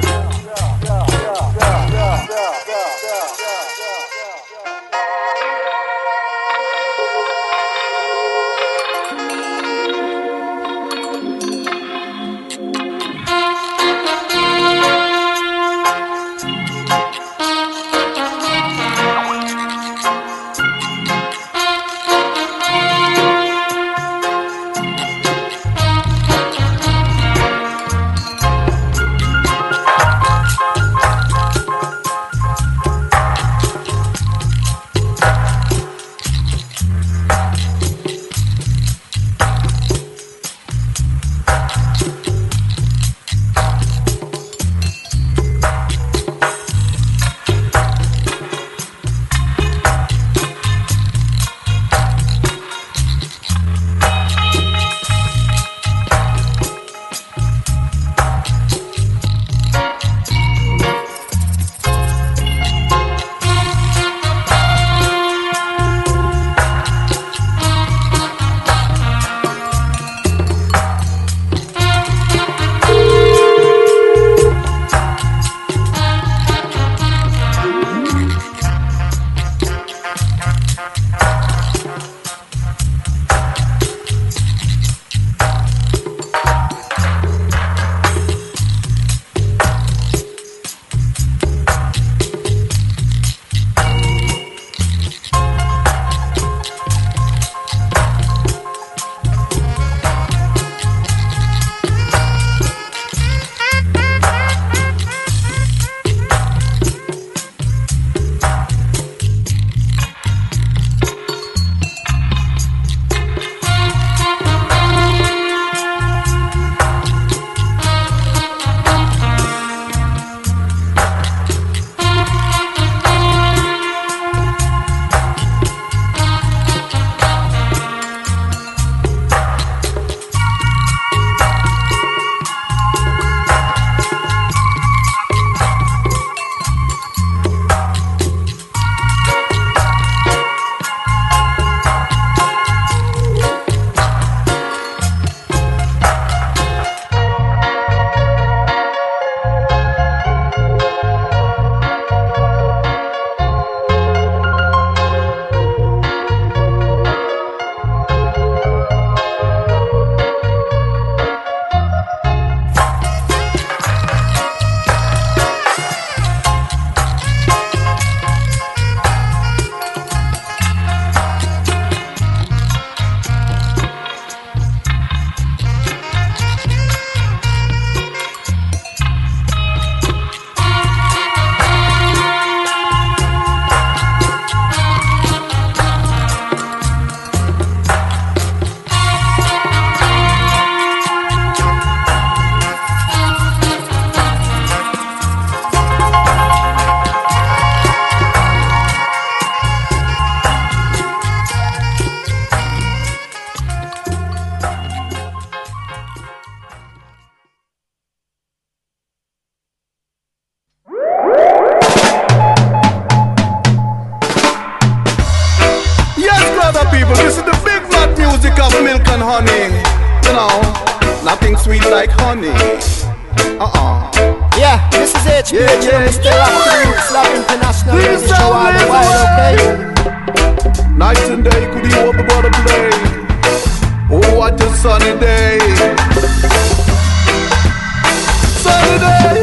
honey. You know, nothing sweet like honey. Uh-uh. Yeah, this is H B H, yeah, yeah, Mister Yeah. Slap International Radio Show all the while, okay? Night and day, could you open about a play? Oh, what a sunny day. Sunny day.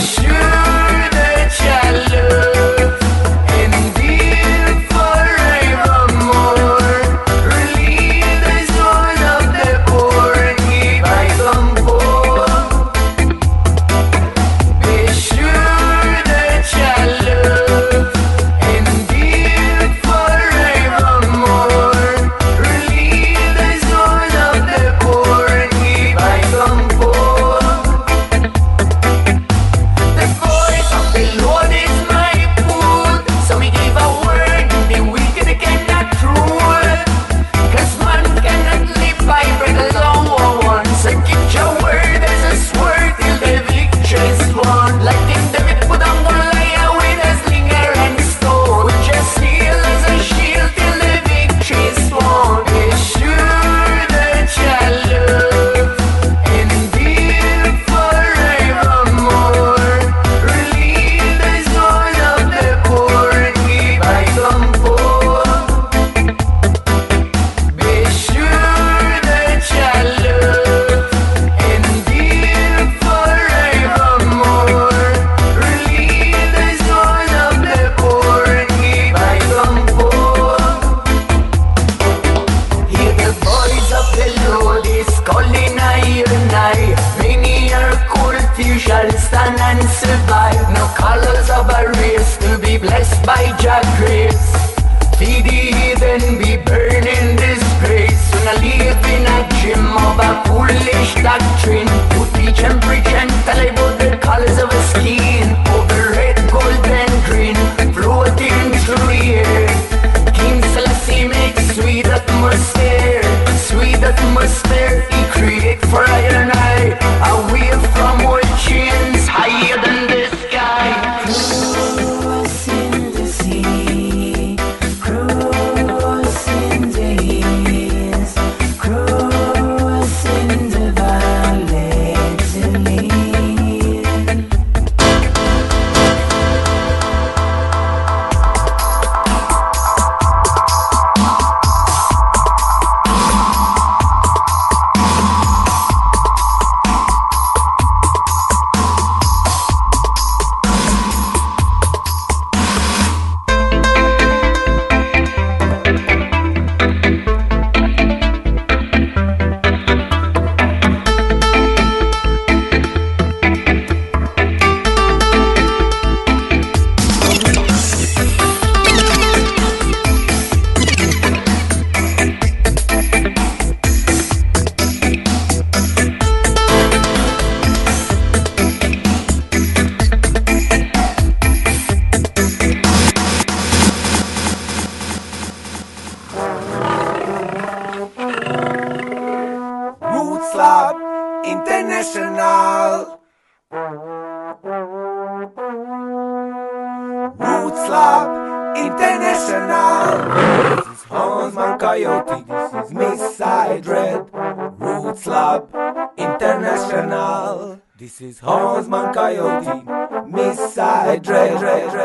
Be sure that your love and live forever. Roots Lab International. This is Horseman Coyote. This is Miss Side Red. Roots Lab International. This is Horseman Coyote. Miss Side Red.